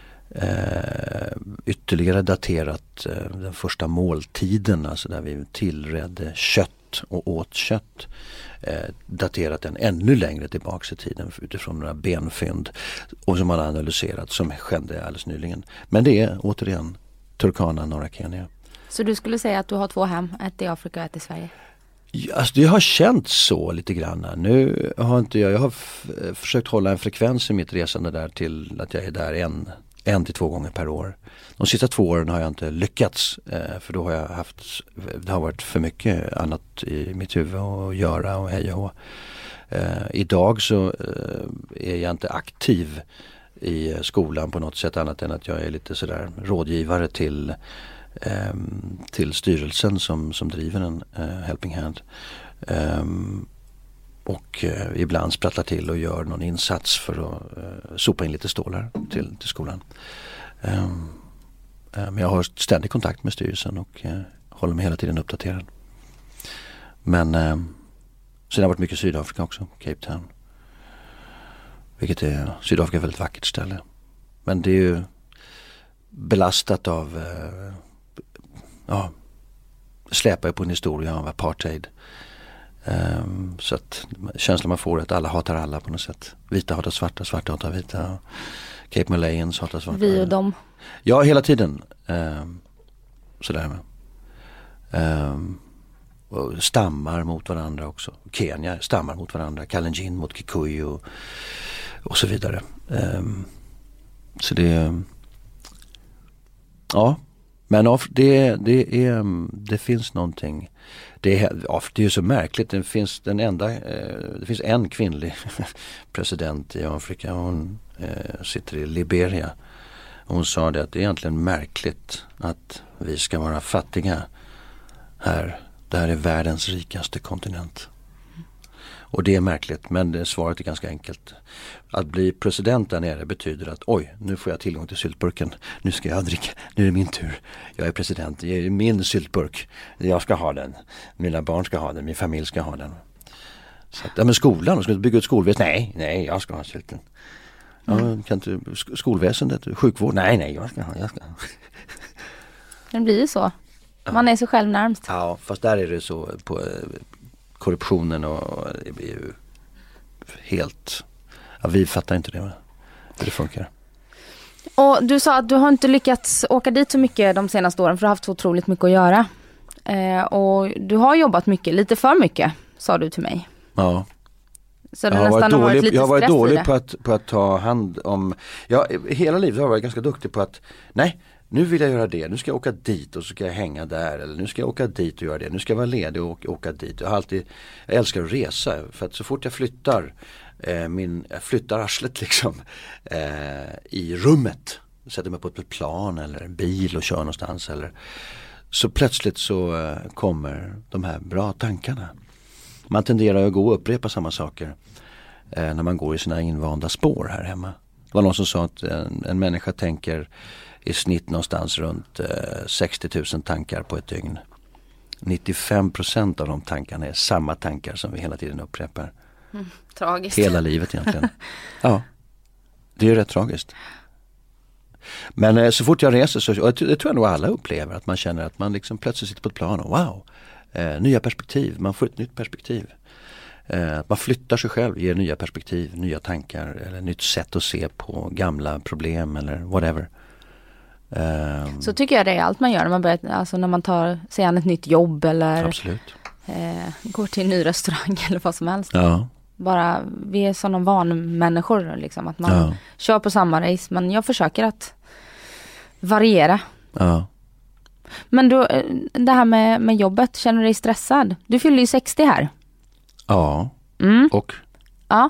Eh, ytterligare daterat eh, den första måltiden, alltså där vi tillredde kött kött och åt kött. Eh, daterat den ännu längre tillbaka i tiden utifrån några benfynd och som man har analyserat som skedde alldeles nyligen. Men det är återigen Turkana, norra Kenya. Så du skulle säga att du har två hem, ett i Afrika och ett i Sverige? Ja, alltså det har känts så lite grann. Nu har inte jag, jag har f- försökt hålla en frekvens i mitt resande där till att jag är där en, en till två gånger per år. De sista två åren har jag inte lyckats eh, för då har jag haft, det har varit för mycket annat i mitt huvud att göra och heja och. Eh, idag så eh, är jag inte aktiv i skolan på något sätt annat än att jag är lite sådär rådgivare till Um, till styrelsen som, som driver en uh, Helping Hand um, och uh, ibland sprattlar till och gör någon insats för att uh, sopa in lite stålar till, till skolan. Um, uh, men jag har ständig kontakt med styrelsen och uh, håller mig hela tiden uppdaterad. Men uh, sen har jag varit mycket i Sydafrika också, Cape Town. Vilket är, Sydafrika är ett väldigt vackert ställe. Men det är ju belastat av uh, ja, släpar på en historia av apartheid. Um, så att känslan man får är att alla hatar alla på något sätt. Vita hatar svarta, svarta hatar vita. Cape Malayans hatar svarta. Vi och dem. Ja, hela tiden. Um, sådär med. Um, och stammar mot varandra också. Kenya stammar mot varandra. Kalenjin mot Kikuyu och, och så vidare. Um, så det ja. Men det, det, är, det finns någonting, det är, det är ju så märkligt, det finns, den enda, det finns en kvinnlig president i Afrika, hon eh, sitter i Liberia. Hon sa det att det är egentligen märkligt att vi ska vara fattiga här, det här är världens rikaste kontinent. Och det är märkligt, men det, svaret är ganska enkelt. Att bli president där nere betyder att oj, nu får jag tillgång till syltburken. Nu ska jag dricka, nu är det min tur. Jag är president, det är min syltburk. Jag ska ha den. Mina barn ska ha den, min familj ska ha den. Så att, ja men skolan, ska du bygga ut skolväsendet? Nej, nej, jag ska ha sylten. Ja, mm. Kan inte, skolväsendet, sjukvård? Nej, nej, jag ska ha, jag ska ha. Det blir ju så. Man är sig själv närmst. Ja, fast där är det så på korruptionen och det blir ju helt, ja, vi fattar inte det, hur det funkar. Och du sa att du har inte lyckats åka dit så mycket de senaste åren för du har haft så otroligt mycket att göra. Eh, och du har jobbat mycket, lite för mycket, sa du till mig. Ja. Så det jag har nästan varit har varit dålig, lite jag har varit stress i dålig det. på att, på att ta hand om, ja, hela livet har jag varit ganska duktig på att, nej, nu vill jag göra det, nu ska jag åka dit och så ska jag hänga där, eller nu ska jag åka dit och göra det, nu ska jag vara ledig och åka, åka dit. Jag har alltid, jag älskar att resa för att så fort jag flyttar eh, min, jag flyttar arslet liksom eh, i rummet, sätter mig på ett plan eller en bil och kör någonstans eller så plötsligt så eh, kommer de här bra tankarna. Man tenderar att gå och upprepa samma saker eh, när man går i sina invanda spår här hemma. Det var någon som sa att en, en människa tänker i snitt någonstans runt eh, sextio tusen tankar på ett dygn. nittiofem procent av de tankarna är samma tankar som vi hela tiden upprepar. Mm, tragiskt. Hela livet egentligen. Ja, det är ju rätt tragiskt. Men eh, så fort jag reser så, och det tror jag nog alla upplever, att man känner att man liksom plötsligt sitter på ett plan och wow, eh, nya perspektiv, man får ett nytt perspektiv. Eh, man flyttar sig själv, ger nya perspektiv, nya tankar eller nytt sätt att se på gamla problem eller whatever. Um, så tycker jag det är allt man gör när man, börjar, alltså när man tar sig an ett nytt jobb eller absolut. Eh, går till en ny restaurang eller vad som helst. Ja. Bara, vi är sådana vanmänniskor liksom, att man Ja. kör på samma race, men jag försöker att variera. Ja. Men då, eh, det här med, med jobbet, känner du dig stressad? Du fyller ju sextio här. Ja. Mm. Och? Ja.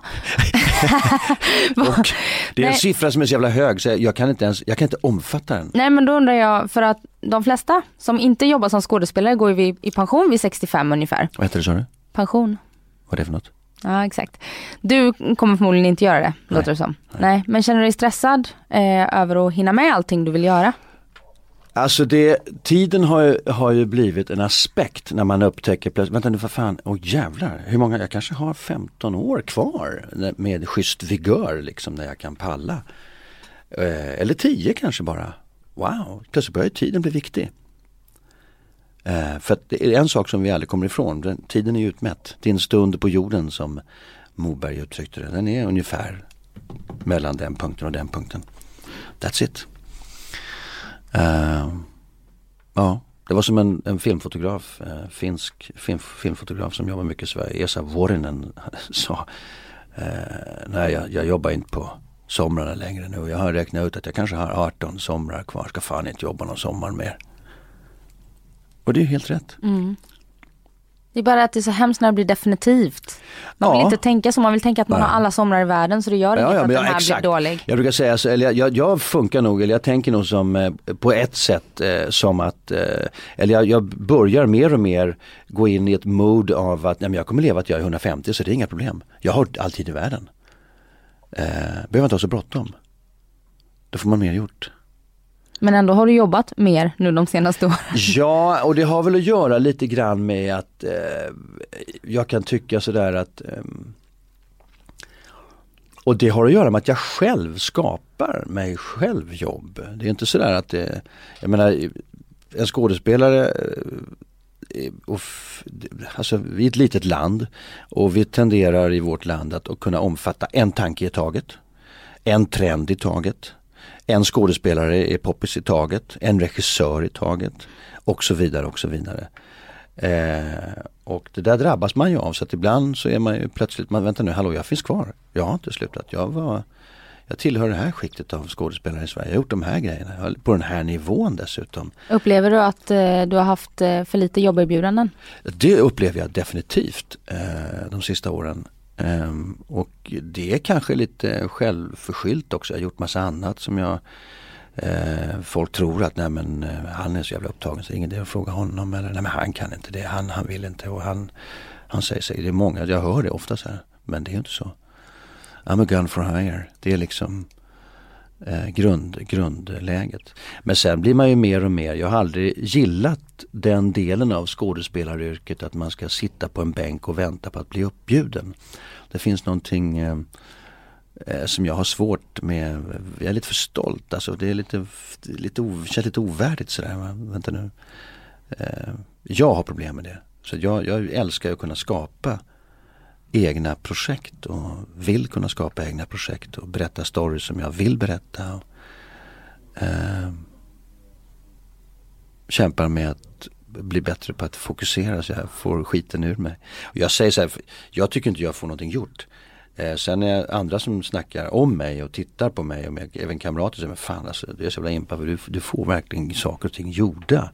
Och det är en Nej. siffra som är så jävla hög så jag kan inte ens, jag kan inte omfatta den. Nej, men då undrar jag, för att de flesta som inte jobbar som skådespelare går ju vid, i pension vid sextiofem ungefär. Vad heter det, sa du? Pension. Vad är det för något? Ja, exakt. Du kommer förmodligen inte göra det, Nej. låter det som. Nej. Nej, men känner du dig stressad eh, över att hinna med allting du vill göra? Alltså det, tiden har ju, har ju blivit en aspekt när man upptäcker plötsligt, vänta nu för fan, åh jävlar, hur många, jag kanske har femton år kvar med schysst vigör liksom när jag kan palla. Eh, eller tio kanske bara. Wow, plötsligt börjar tiden bli viktig. Eh, för att det är en sak som vi aldrig kommer ifrån. Den, tiden är utmätt. Din stund på jorden, som Moberg uttryckte det. Den är ungefär mellan den punkten och den punkten. That's it. Uh, ja, det var som en, en filmfotograf, uh, finsk film, filmfotograf som jobbar mycket i Sverige, Esa Vuorinen, sa uh, nej, jag, jag jobbar inte på somrarna längre nu. Jag har räknat ut att jag kanske har arton somrar kvar. Ska fan inte jobba någon sommar mer. Och det är helt rätt. Mm. Det är bara att det är så hemskt när det blir definitivt. Man vill ja. inte tänka så. Man vill tänka att man Nej. har alla somrar i världen, så det gör ja, inget ja, att ja, den här exakt. blir dålig. Jag brukar säga så, eller jag, jag, jag funkar nog, eller jag tänker nog som eh, på ett sätt eh, som att, eh, eller jag, jag börjar mer och mer gå in i ett mood av att nej, men jag kommer leva att jag är hundrafemtio, så det är inga problem. Jag har alltid i världen. Eh, behöver inte ha så bråttom. Då får man mer gjort. Men ändå har du jobbat mer nu de senaste åren. Ja, och det har väl att göra lite grann med att eh, jag kan tycka sådär att eh, och det har att göra med att jag själv skapar mig själv jobb. Det är inte sådär att det, jag menar, en skådespelare eh, och f, alltså vi är ett litet land och vi tenderar i vårt land att, att kunna omfatta en tanke i taget, en trend i taget. En skådespelare är poppis i taget, en regissör i taget och så vidare och så vidare. Eh, och det där drabbas man ju av, så att ibland så är man ju plötsligt, man väntar nu, hallå, jag finns kvar. Jag har inte slutat. Jag var, jag tillhör det här skiktet av skådespelare i Sverige. Jag har gjort de här grejerna, på den här nivån dessutom. Upplever du att eh, du har haft eh, för lite jobberbjudanden? Det upplever jag definitivt eh, de sista åren. Um, och det är kanske lite självförskyllt också. Jag har gjort massa annat som jag uh, folk tror att nej men uh, han är så jävla upptagen så ingen idé att fråga honom, eller nej men han kan inte det, han, han vill inte, och han, han säger sig, det är många, jag hör det ofta så här, men det är inte så. I'm a gun for hire. Det är liksom uh, grund, grundläget. Men sen blir man ju mer och mer, jag har aldrig gillat den delen av skådespelaryrket att man ska sitta på en bänk och vänta på att bli uppbjuden. Det finns någonting eh, som jag har svårt med. Jag är lite för stolt. Alltså det är lite, lite, o, känns lite ovärdigt sådär. Vänta nu. Eh, jag har problem med det. Så jag, jag älskar att kunna skapa egna projekt och vill kunna skapa egna projekt och berätta stories som jag vill berätta. Och, eh, kämpar med att bli bättre på att fokusera så jag får skiten ur mig. Och jag säger så här, jag tycker inte jag får någonting gjort. Eh, sen är det andra som snackar om mig och tittar på mig och med, även kamrater säger, men fan alltså, det är så jävla impad, du, du får verkligen saker och ting gjorda.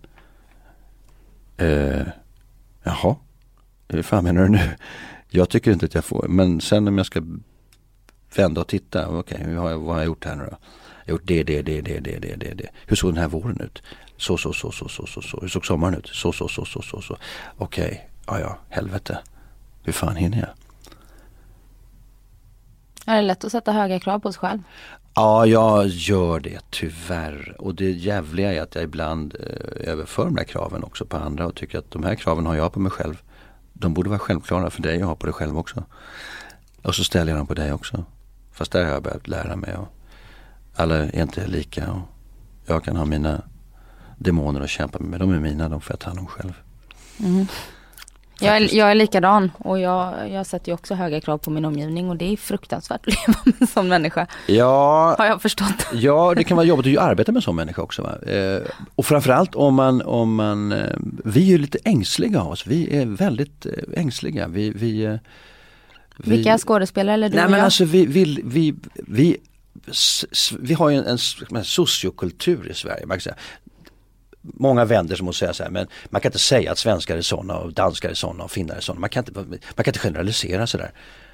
Eh, jaha, hur fan menar du nu? Jag tycker inte att jag får, men sen om jag ska vända och titta, okej, okay, vad, vad har jag gjort här nu då? Jag har gjort det, det, det, det, det, det, det, det. Hur såg den här våren ut? Så, så, så, så, så, så, så. Hur såg sommaren ut? Så, så, så, så, så, så. Okej, okay. ja, ja, helvete. Hur fan hinner jag? Är det lätt att sätta höga krav på sig själv? Ja, jag gör det tyvärr. Och det jävliga är att jag ibland eh, överför de här kraven också på andra och tycker att de här kraven har jag på mig själv. De borde vara självklara för dig och ha på dig själv också. Och så ställer jag dem på dig också. Fast där har jag börjat lära mig. Och alla är inte lika. Och jag kan ha mina demoner att kämpa med. De är mina, de får jag ta hand om själv. Mm. Jag är, jag är likadan och jag, jag sätter ju också höga krav på min omgivning och det är fruktansvärt att leva med som människa. Ja, har jag förstått. Ja, det kan vara jobbigt att arbeta med som människa också. Va? Eh, och framförallt om man, om man eh, vi är ju lite ängsliga av oss. Vi är väldigt eh, ängsliga. Vi, vi, eh, vi, Vilka skådespelare eller du nej, och men jag? alltså vi, vi, vi, vi, s, s, vi har ju en, en, en sociokultur i Sverige. Man kan säga. Många vänder som att säga så här, men man kan inte säga att svenskar är sådana och danskar är sådana och finnar är sådana. Man kan inte, man kan inte generalisera sådär.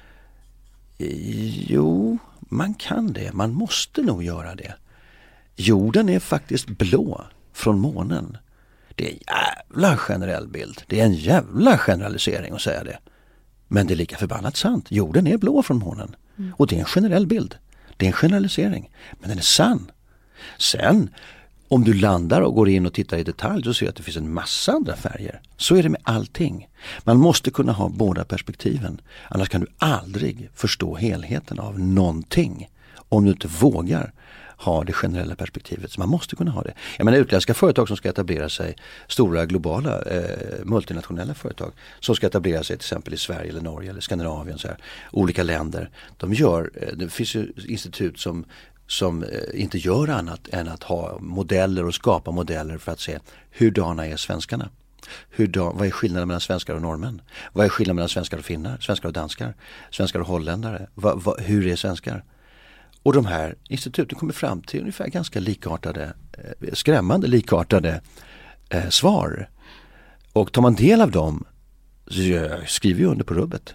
Jo, man kan det. Man måste nog göra det. Jorden är faktiskt blå från månen. Det är en jävla generell bild. Det är en jävla generalisering att säga det. Men det är lika förbannat sant. Jorden är blå från månen. Mm. Och det är en generell bild. Det är en generalisering. Men den är sann. Sen om du landar och går in och tittar i detalj så ser du att det finns en massa andra färger. Så är det med allting. Man måste kunna ha båda perspektiven. Annars kan du aldrig förstå helheten av någonting. Om du inte vågar ha det generella perspektivet. Så man måste kunna ha det. Jag menar utländska företag som ska etablera sig, stora globala eh, multinationella företag som ska etablera sig till exempel i Sverige eller Norge eller Skandinavien, så här, olika länder. De gör, eh, det finns ju institut som som eh, inte gör annat än att ha modeller och skapa modeller för att se hurdana är svenskarna. Hur då, vad är skillnaden mellan svenskar och norrmän? Vad är skillnaden mellan svenskar och finnar? Svenskar och danskar? Svenskar och holländare? Va, va, hur är svenskar? Och de här instituten kommer fram till ungefär ganska likartade, eh, skrämmande likartade eh, svar. Och tar man del av dem så skriver jag under på rubbet.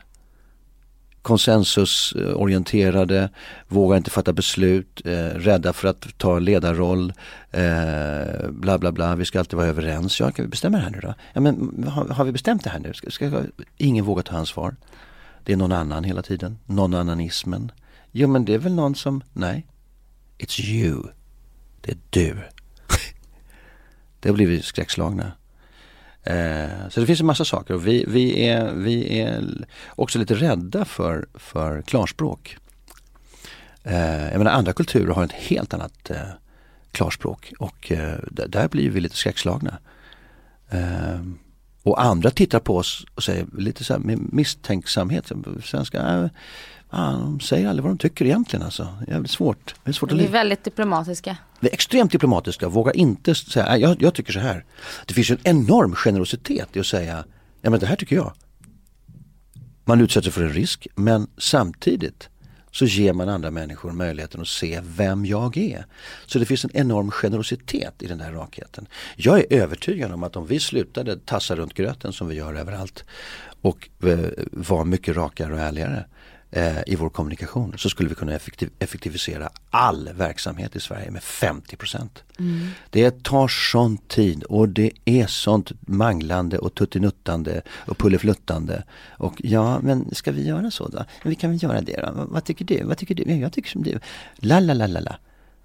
Konsensusorienterade, vågar inte fatta beslut, eh, rädda för att ta ledarroll, eh, bla bla bla, vi ska alltid vara överens. Ja, kan vi bestämma det här nu då? Ja, men har, har vi bestämt det här nu? Ska, ska, ingen vågar ta ansvar. Det är någon annan hela tiden. Någon annanismen. Jo, men det är väl någon som, nej. It's you. Det är du. Det har blivit skräckslagna. Eh, så det finns en massa saker och vi, vi, är, vi är också lite rädda för, för klarspråk. Eh, jag menar andra kulturer har ett helt annat eh, klarspråk och eh, där, där blir vi lite skräckslagna. Eh, och andra tittar på oss och säger lite så här med misstänksamhet. Svenska, äh, ah, de säger aldrig vad de tycker egentligen alltså. Det är jävligt svårt. Det är svårt att Vi är väldigt diplomatiska. Vi är extremt diplomatiska, vågar inte säga, jag, jag tycker så här. Det finns en enorm generositet i att säga, ja men det här tycker jag. Man utsätter för en risk, men samtidigt så ger man andra människor möjligheten att se vem jag är. Så det finns en enorm generositet i den här rakheten. Jag är övertygad om att om vi slutade tassa runt gröten som vi gör överallt och eh, var mycket rakare och ärligare eh, i vår kommunikation så skulle vi kunna effektiv- effektivisera all verksamhet i Sverige med femtio procent. Mm. Det tar sån tid och det är sånt manglande och tuttinuttande och pullefluttande. Och ja, men ska vi göra så då? Men vi kan väl göra det då? Vad tycker du? Vad tycker du? Jag tycker som du. La la la la la.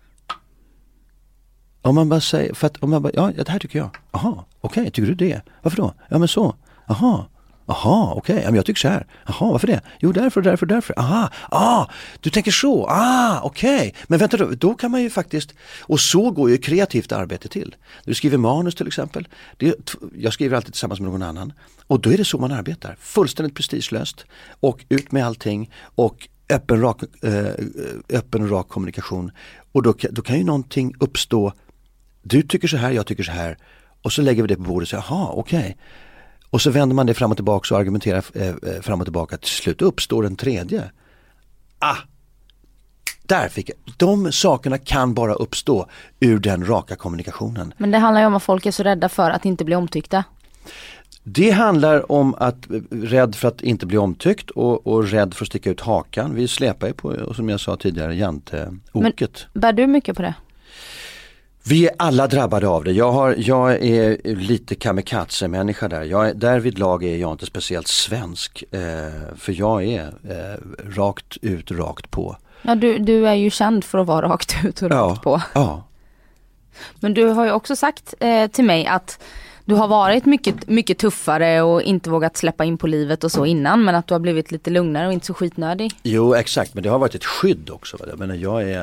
Om man bara säger, för att om man bara, ja det här tycker jag. Aha, okej, okay, tycker du det? Varför då? Ja men så. Aha. Aha, okej, okay. Ja, men jag tycker så här. Aha, varför det? Jo, därför, därför, därför. Aha, ah, du tänker så. Ah, okej. Okay. Men vänta då, då kan man ju faktiskt, och så går ju kreativt arbete till. Du skriver manus till exempel. Det, jag skriver alltid tillsammans med någon annan. Och då är det så man arbetar. Fullständigt prestigelöst. Och ut med allting. Och öppen, rak, äh, öppen och rak kommunikation. Och då, då kan ju någonting uppstå. Du tycker så här, jag tycker så här. Och så lägger vi det på bordet och säger, aha, okej. Okay. Och så vänder man det fram och tillbaka och argumenterar eh, fram och tillbaka. Till slut uppstår en tredje. Ah! Där fick jag. De sakerna kan bara uppstå ur den raka kommunikationen. Men det handlar ju om att folk är så rädda för att inte bli omtyckta. Det handlar om att rädd för att inte bli omtyckt och, och rädd för att sticka ut hakan. Vi släpar ju på, och som jag sa tidigare, jante-oket. Men bär du mycket på det? Vi är alla drabbade av det. Jag, har, jag är lite kamikaze-människa där. Jag är, därvidlag är jag inte speciellt svensk. Eh, för jag är eh, rakt ut, rakt på. Ja, du, du är ju känd för att vara rakt ut och rakt ja, på. Ja. Men du har ju också sagt eh, till mig att du har varit mycket, mycket tuffare och inte vågat släppa in på livet och så innan. Men att du har blivit lite lugnare och inte så skitnödig. Jo, exakt. Men det har varit ett skydd också. Jag menar, jag är...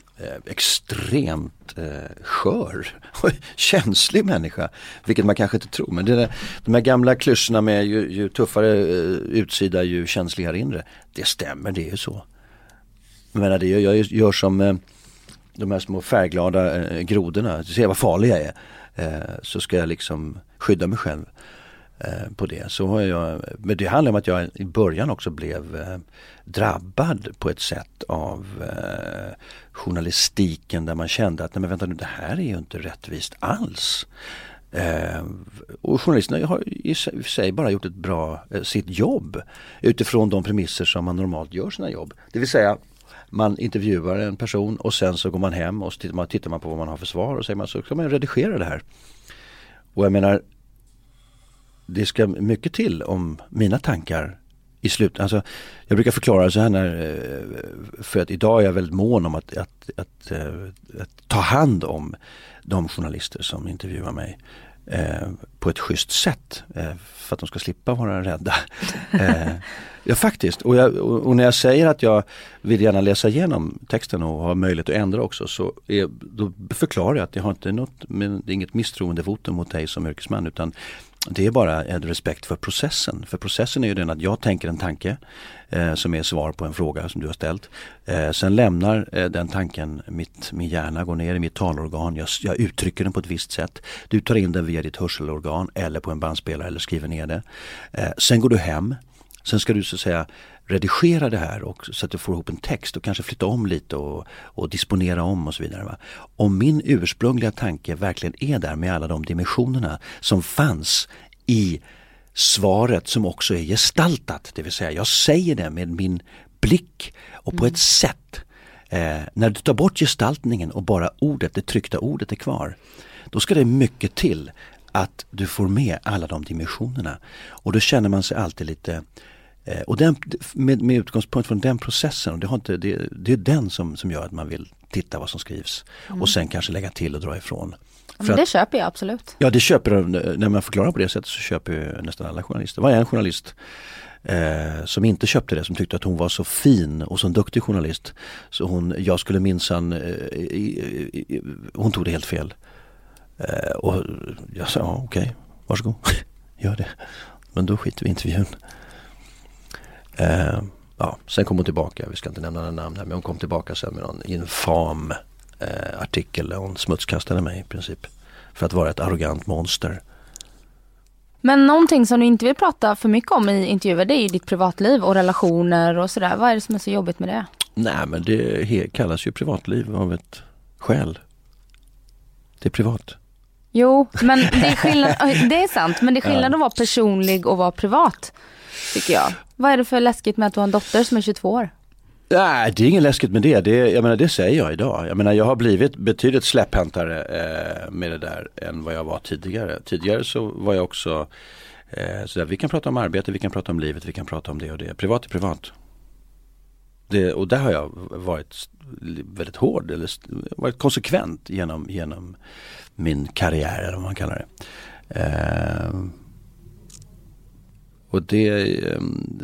extremt eh, skör och känslig människa, vilket man kanske inte tror, men det där, de här gamla klyschorna med ju, ju tuffare eh, utsida ju känsligare inre, det stämmer, det är ju så. Jag menar, det, jag gör som eh, de här små färgglada eh, grodorna, se vad farlig jag är, eh, så ska jag liksom skydda mig själv eh, på det. Så har jag, men det handlar om att jag i början också blev eh, drabbad på ett sätt av eh, journalistiken där man kände att nej men vänta nu, det här är ju inte rättvist alls. Eh, och journalisterna har i sig bara gjort ett bra eh, sitt jobb utifrån de premisser som man normalt gör sina jobb. Det vill säga man intervjuar en person och sen så går man hem och så tittar man, tittar man på vad man har för svar och säger man så ska man redigera det här. Och jag menar, det ska mycket till om mina tankar i slut. Alltså, jag brukar förklara så här när, för att idag är jag väldigt mån om att, att, att, att, att ta hand om de journalister som intervjuar mig. eh, på ett schysst sätt eh, för att de ska slippa vara rädda. eh, ja faktiskt, och, jag, och, och när jag säger att jag vill gärna läsa igenom texten och ha möjlighet att ändra också, så är, då förklarar jag att jag har inte något, men det är inget misstroendevotum mot dig som yrkesman, utan det är bara en respekt för processen. För processen är ju den att jag tänker en tanke eh, som är svar på en fråga som du har ställt. Eh, sen lämnar eh, den tanken mitt, min hjärna, går ner i mitt talorgan. Jag, jag uttrycker den på ett visst sätt. Du tar in den via ditt hörselorgan eller på en bandspelare eller skriver ner det. Eh, sen går du hem. Sen ska du så att säga redigera det här och, så att du får ihop en text och kanske flytta om lite och, och disponera om och så vidare. Va? Om min ursprungliga tanke verkligen är där med alla de dimensionerna som fanns i svaret som också är gestaltat, det vill säga jag säger det med min blick och på mm. ett sätt. Eh, när du tar bort gestaltningen och bara ordet, det tryckta ordet är kvar, då ska det mycket till att du får med alla de dimensionerna. Och då känner man sig alltid lite eh, och den, med, med utgångspunkt från den processen, och det, har inte, det, det är den som, som gör att man vill titta vad som skrivs mm. och sen kanske lägga till och dra ifrån. Ja, men det att, köper jag absolut. Ja, det köper de, när man förklarar på det sättet så köper ju nästan alla journalister. Det var en journalist eh, som inte köpte det, som tyckte att hon var så fin och så en duktig journalist, så hon, jag skulle minsann eh, hon tog det helt fel. Uh, och jag sa, ja, okej, okay, varsågod, gör det. Men då skiter vi i intervjun. Uh, ja, sen kom hon tillbaka, vi ska inte nämna några namn här, men hon kom tillbaka sen med någon infam uh, artikel där hon smutskastade mig i princip för att vara ett arrogant monster. Men någonting som du inte vill prata för mycket om i intervjuer, det är ju ditt privatliv och relationer och sådär. Vad är det som är så jobbigt med det? Nej, men det he- kallas ju privatliv av ett skäl. Det är privat. Jo, men det är skillnad, det är sant, men det är skillnad ja. att vara personlig och vara privat, tycker jag. Vad är det för läskigt med att du har en dotter som är tjugotvå år? Nej, det är inget läskigt med det. Det, jag menar, det säger jag idag. Jag menar, jag har blivit betydligt släpphäntare eh, med det där än vad jag var tidigare. Tidigare så var jag också eh, så där, vi kan prata om arbete, vi kan prata om livet, vi kan prata om det och det. Privat är privat. Det, och där har jag varit väldigt hård eller varit konsekvent genom, genom min karriär, eller vad man kallar det. Eh, och det eh,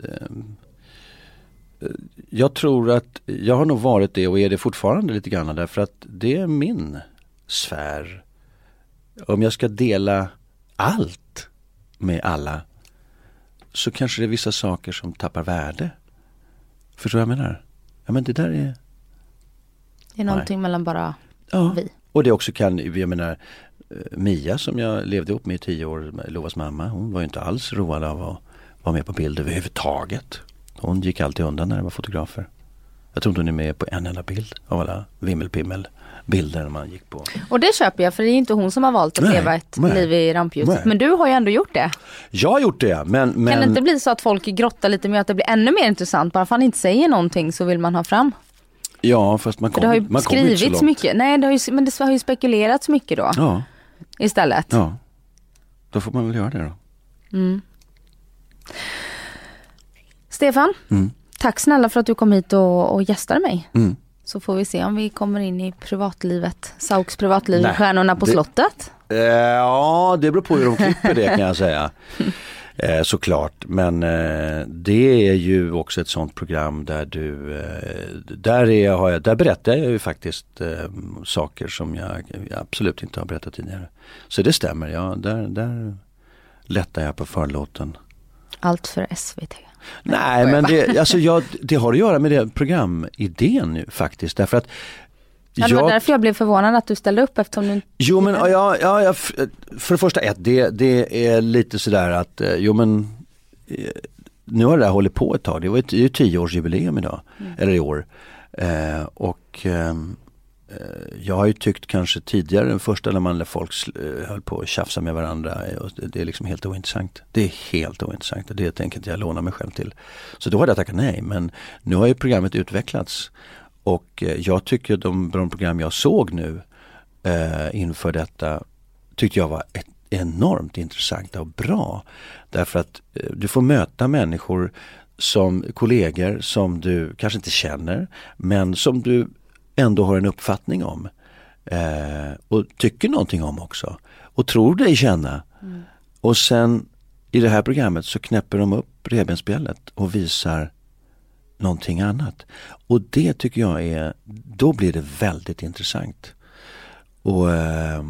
jag tror att jag har nog varit det och är det fortfarande lite grann, därför att det är min sfär. Om jag ska dela allt med alla så kanske det är vissa saker som tappar värde. Förstår du vad jag menar? Ja, men det där är... Det är någonting Nej. mellan bara ja. vi. Och det också kan, jag menar, Mia som jag levde upp med i tio år, Lovas mamma, hon var ju inte alls road av att vara med på bild överhuvudtaget. Hon gick alltid undan när det var fotografer. Jag tror inte hon är med på en enda bild av alla vimmelpimmel bilder när man gick på. Och det köper jag, för det är inte hon som har valt att nej, leva ett nej, liv i rampljuset. Nej. Men du har ju ändå gjort det. Jag har gjort det, men... men... Kan det inte bli så att folk grottar lite med att det blir ännu mer intressant? Bara för att han inte säger någonting så vill man ha fram. Ja, fast man kommer det har ju man skrivits mycket. Nej, det har ju, men det har ju spekulerats mycket då. Ja. Istället. Ja. Då får man väl göra det då. Mm. Stefan, mm. tack snälla för att du kom hit och, och gästade mig. Mm. Så får vi se om vi kommer in i privatlivet, Sauks privatliv, Nej, Stjärnorna på det, slottet. Eh, ja, det beror på hur de klipper det, kan jag säga. Eh, såklart, men eh, det är ju också ett sånt program där du, eh, där, är, har jag, där berättar jag ju faktiskt eh, saker som jag, jag absolut inte har berättat tidigare. Så det stämmer, ja, där, där lättar jag på förlåten. Allt för S V T. Nej, men det, alltså jag, det har att göra med det programidén nu, faktiskt, därför att ja, det var jag, därför jag blev förvånad att du ställde upp, eftersom du... Jo, men ja, ja, ja, för det första ett, det, det är lite sådär att, jo men nu har det här hållit på ett tag, det var ett, ett tioårsjubileum idag, mm. eller i år, eh, och eh, jag har ju tyckt kanske tidigare, den första när man folk höll på att tjafsa med varandra, det är liksom helt ointressant. Det är helt ointressant, det tänker inte jag låna mig själv till. Så då hade jag tackat nej, men nu har ju programmet utvecklats. Och jag tycker de, de program jag såg nu eh, inför detta tyckte jag var ett, enormt intressanta och bra. Därför att eh, du får möta människor som kollegor som du kanske inte känner, men som du ändå har en uppfattning om. Eh, och tycker någonting om också. Och tror dig känna. Mm. Och sen i det här programmet så knäpper de upp revbensspjället och visar någonting annat. Och det tycker jag är, då blir det väldigt intressant. Och eh,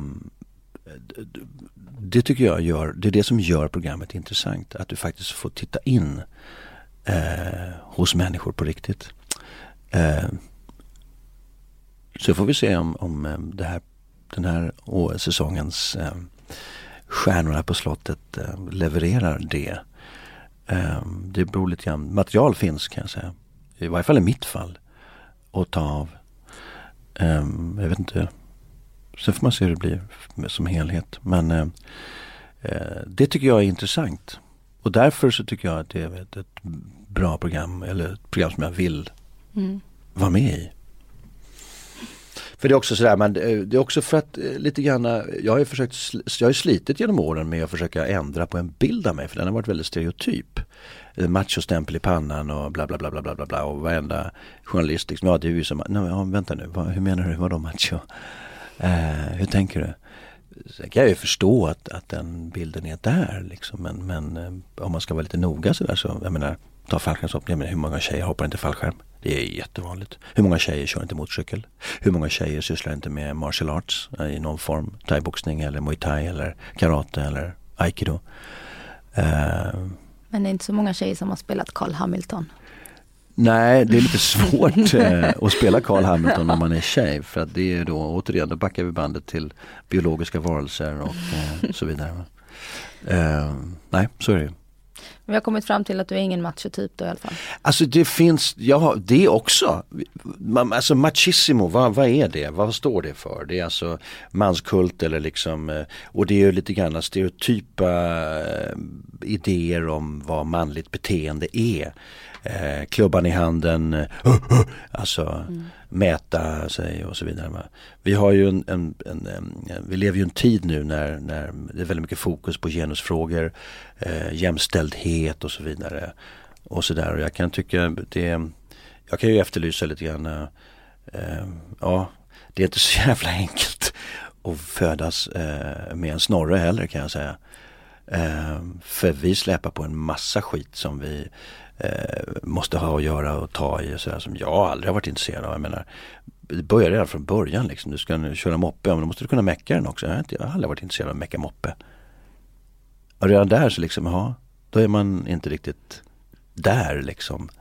det tycker jag gör, det är det som gör programmet intressant. Att du faktiskt får titta in eh, hos människor på riktigt. Eh, så får vi se om, om det här, den här säsongens eh, Stjärnorna på slottet eh, levererar det. Eh, det beror lite grann, material finns kan jag säga. I varje fall i mitt fall. Att ta av. Eh, jag vet inte. Sen får man se hur det blir som helhet. Men eh, det tycker jag är intressant. Och därför så tycker jag att det är ett, ett bra program. Eller ett program som jag vill mm. vara med i. För det är också sådär, men det är också för att lite grann, jag har ju försökt, jag har ju slitit genom åren med att försöka ändra på en bild av mig, för den har varit väldigt stereotyp. Macho-stämpel i pannan och bla bla bla bla bla bla, och varenda journalist liksom, ja det är ju som, nej ja, vänta nu, vad, hur menar du, vadå macho? Eh, hur tänker du? Så kan jag ju förstå att, att den bilden är där liksom, men, men om man ska vara lite noga så där, så, jag menar, ta fallskärmshoppning, jag menar, hur många tjejer hoppar inte fallskärm? Det är jättevanligt. Hur många tjejer kör inte motorcykel? Hur många tjejer sysslar inte med martial arts i någon form? Thaiboxning eller muay thai eller karate eller aikido. Uh, Men det är inte så många tjejer som har spelat Carl Hamilton. Nej, det är lite svårt eh, att spela Carl Hamilton om man är tjej. För att det är då, återigen, då backar vi bandet till biologiska varelser och eh, så vidare. Uh, nej, så är det ju. Vi har kommit fram till att du är ingen machotyp då i alla fall. Alltså det finns, ja det också. Alltså machismo, vad, vad är det? Vad står det för? Det är alltså manskult eller liksom, och det är ju lite grann stereotypa idéer om vad manligt beteende är. Eh, klubban i handen, alltså mm. mäta sig och så vidare. Vi har ju en, en, en, en vi lever ju en tid nu när, när det är väldigt mycket fokus på genusfrågor, eh, jämställdhet och så vidare. Och så där, och jag kan tycka det, jag kan ju efterlysa lite grann, eh, ja, det är inte så jävla enkelt att födas eh, med en snorre heller kan jag säga. Eh, för vi släpar på en massa skit som vi eh, måste ha att göra och ta i och sådär, som jag aldrig har varit intresserad av. Jag menar, det börjar redan från början liksom. Du ska nu köra moppe, men då måste du kunna mecka den också. Jag har, inte, jag har aldrig varit intresserad av att mecka moppe. Och redan där så liksom, ja, då är man inte riktigt där liksom.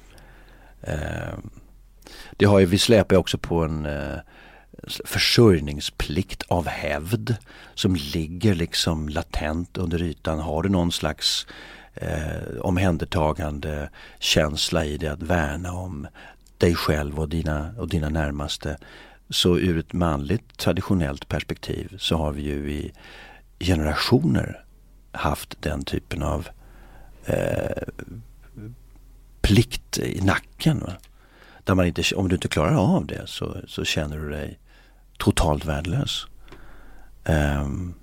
Eh, det har ju, vi släpar också på en eh, försörjningsplikt av hävd som ligger liksom latent under ytan. Har du någon slags eh, omhändertagande känsla i det, att värna om dig själv och dina, och dina närmaste, så ur ett manligt traditionellt perspektiv så har vi ju i generationer haft den typen av eh, plikt i nacken, va? Där man inte, om du inte klarar av det så, så känner du dig totalt värdelös. Um,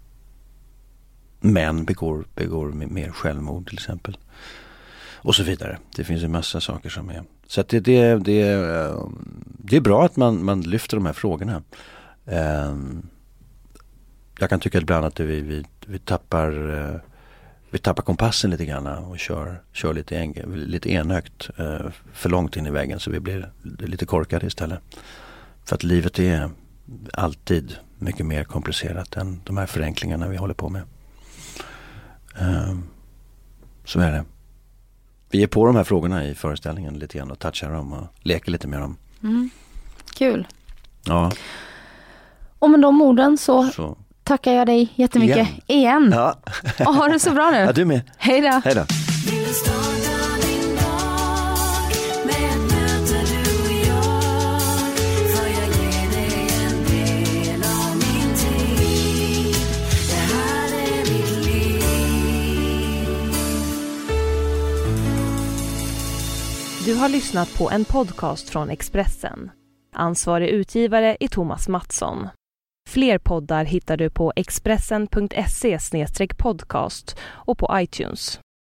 män begår, begår mer självmord till exempel. Och så vidare. Det finns en massa saker som är. Så att det, det, det, det är bra att man, man lyfter de här frågorna. Um, jag kan tycka ibland att vi, vi, vi tappar uh, vi tappar kompassen lite grann och kör, kör lite, en, lite enögt uh, för långt in i väggen, så vi blir lite korkade istället. För att livet är alltid mycket mer komplicerat än de här förenklingarna vi håller på med. Uh, så är det. Vi är på de här frågorna i föreställningen lite grann och touchar dem och leker lite med dem. Mm. Kul. Ja. Och med de orden så, så tackar jag dig jättemycket igen. igen. Ja. Och ha det så bra nu. Ja, du med. Hej då. Hej då. Du har lyssnat på en podcast från Expressen. Ansvarig utgivare är Thomas Mattsson. Fler poddar hittar du på expressen punkt se slash podcast och på iTunes.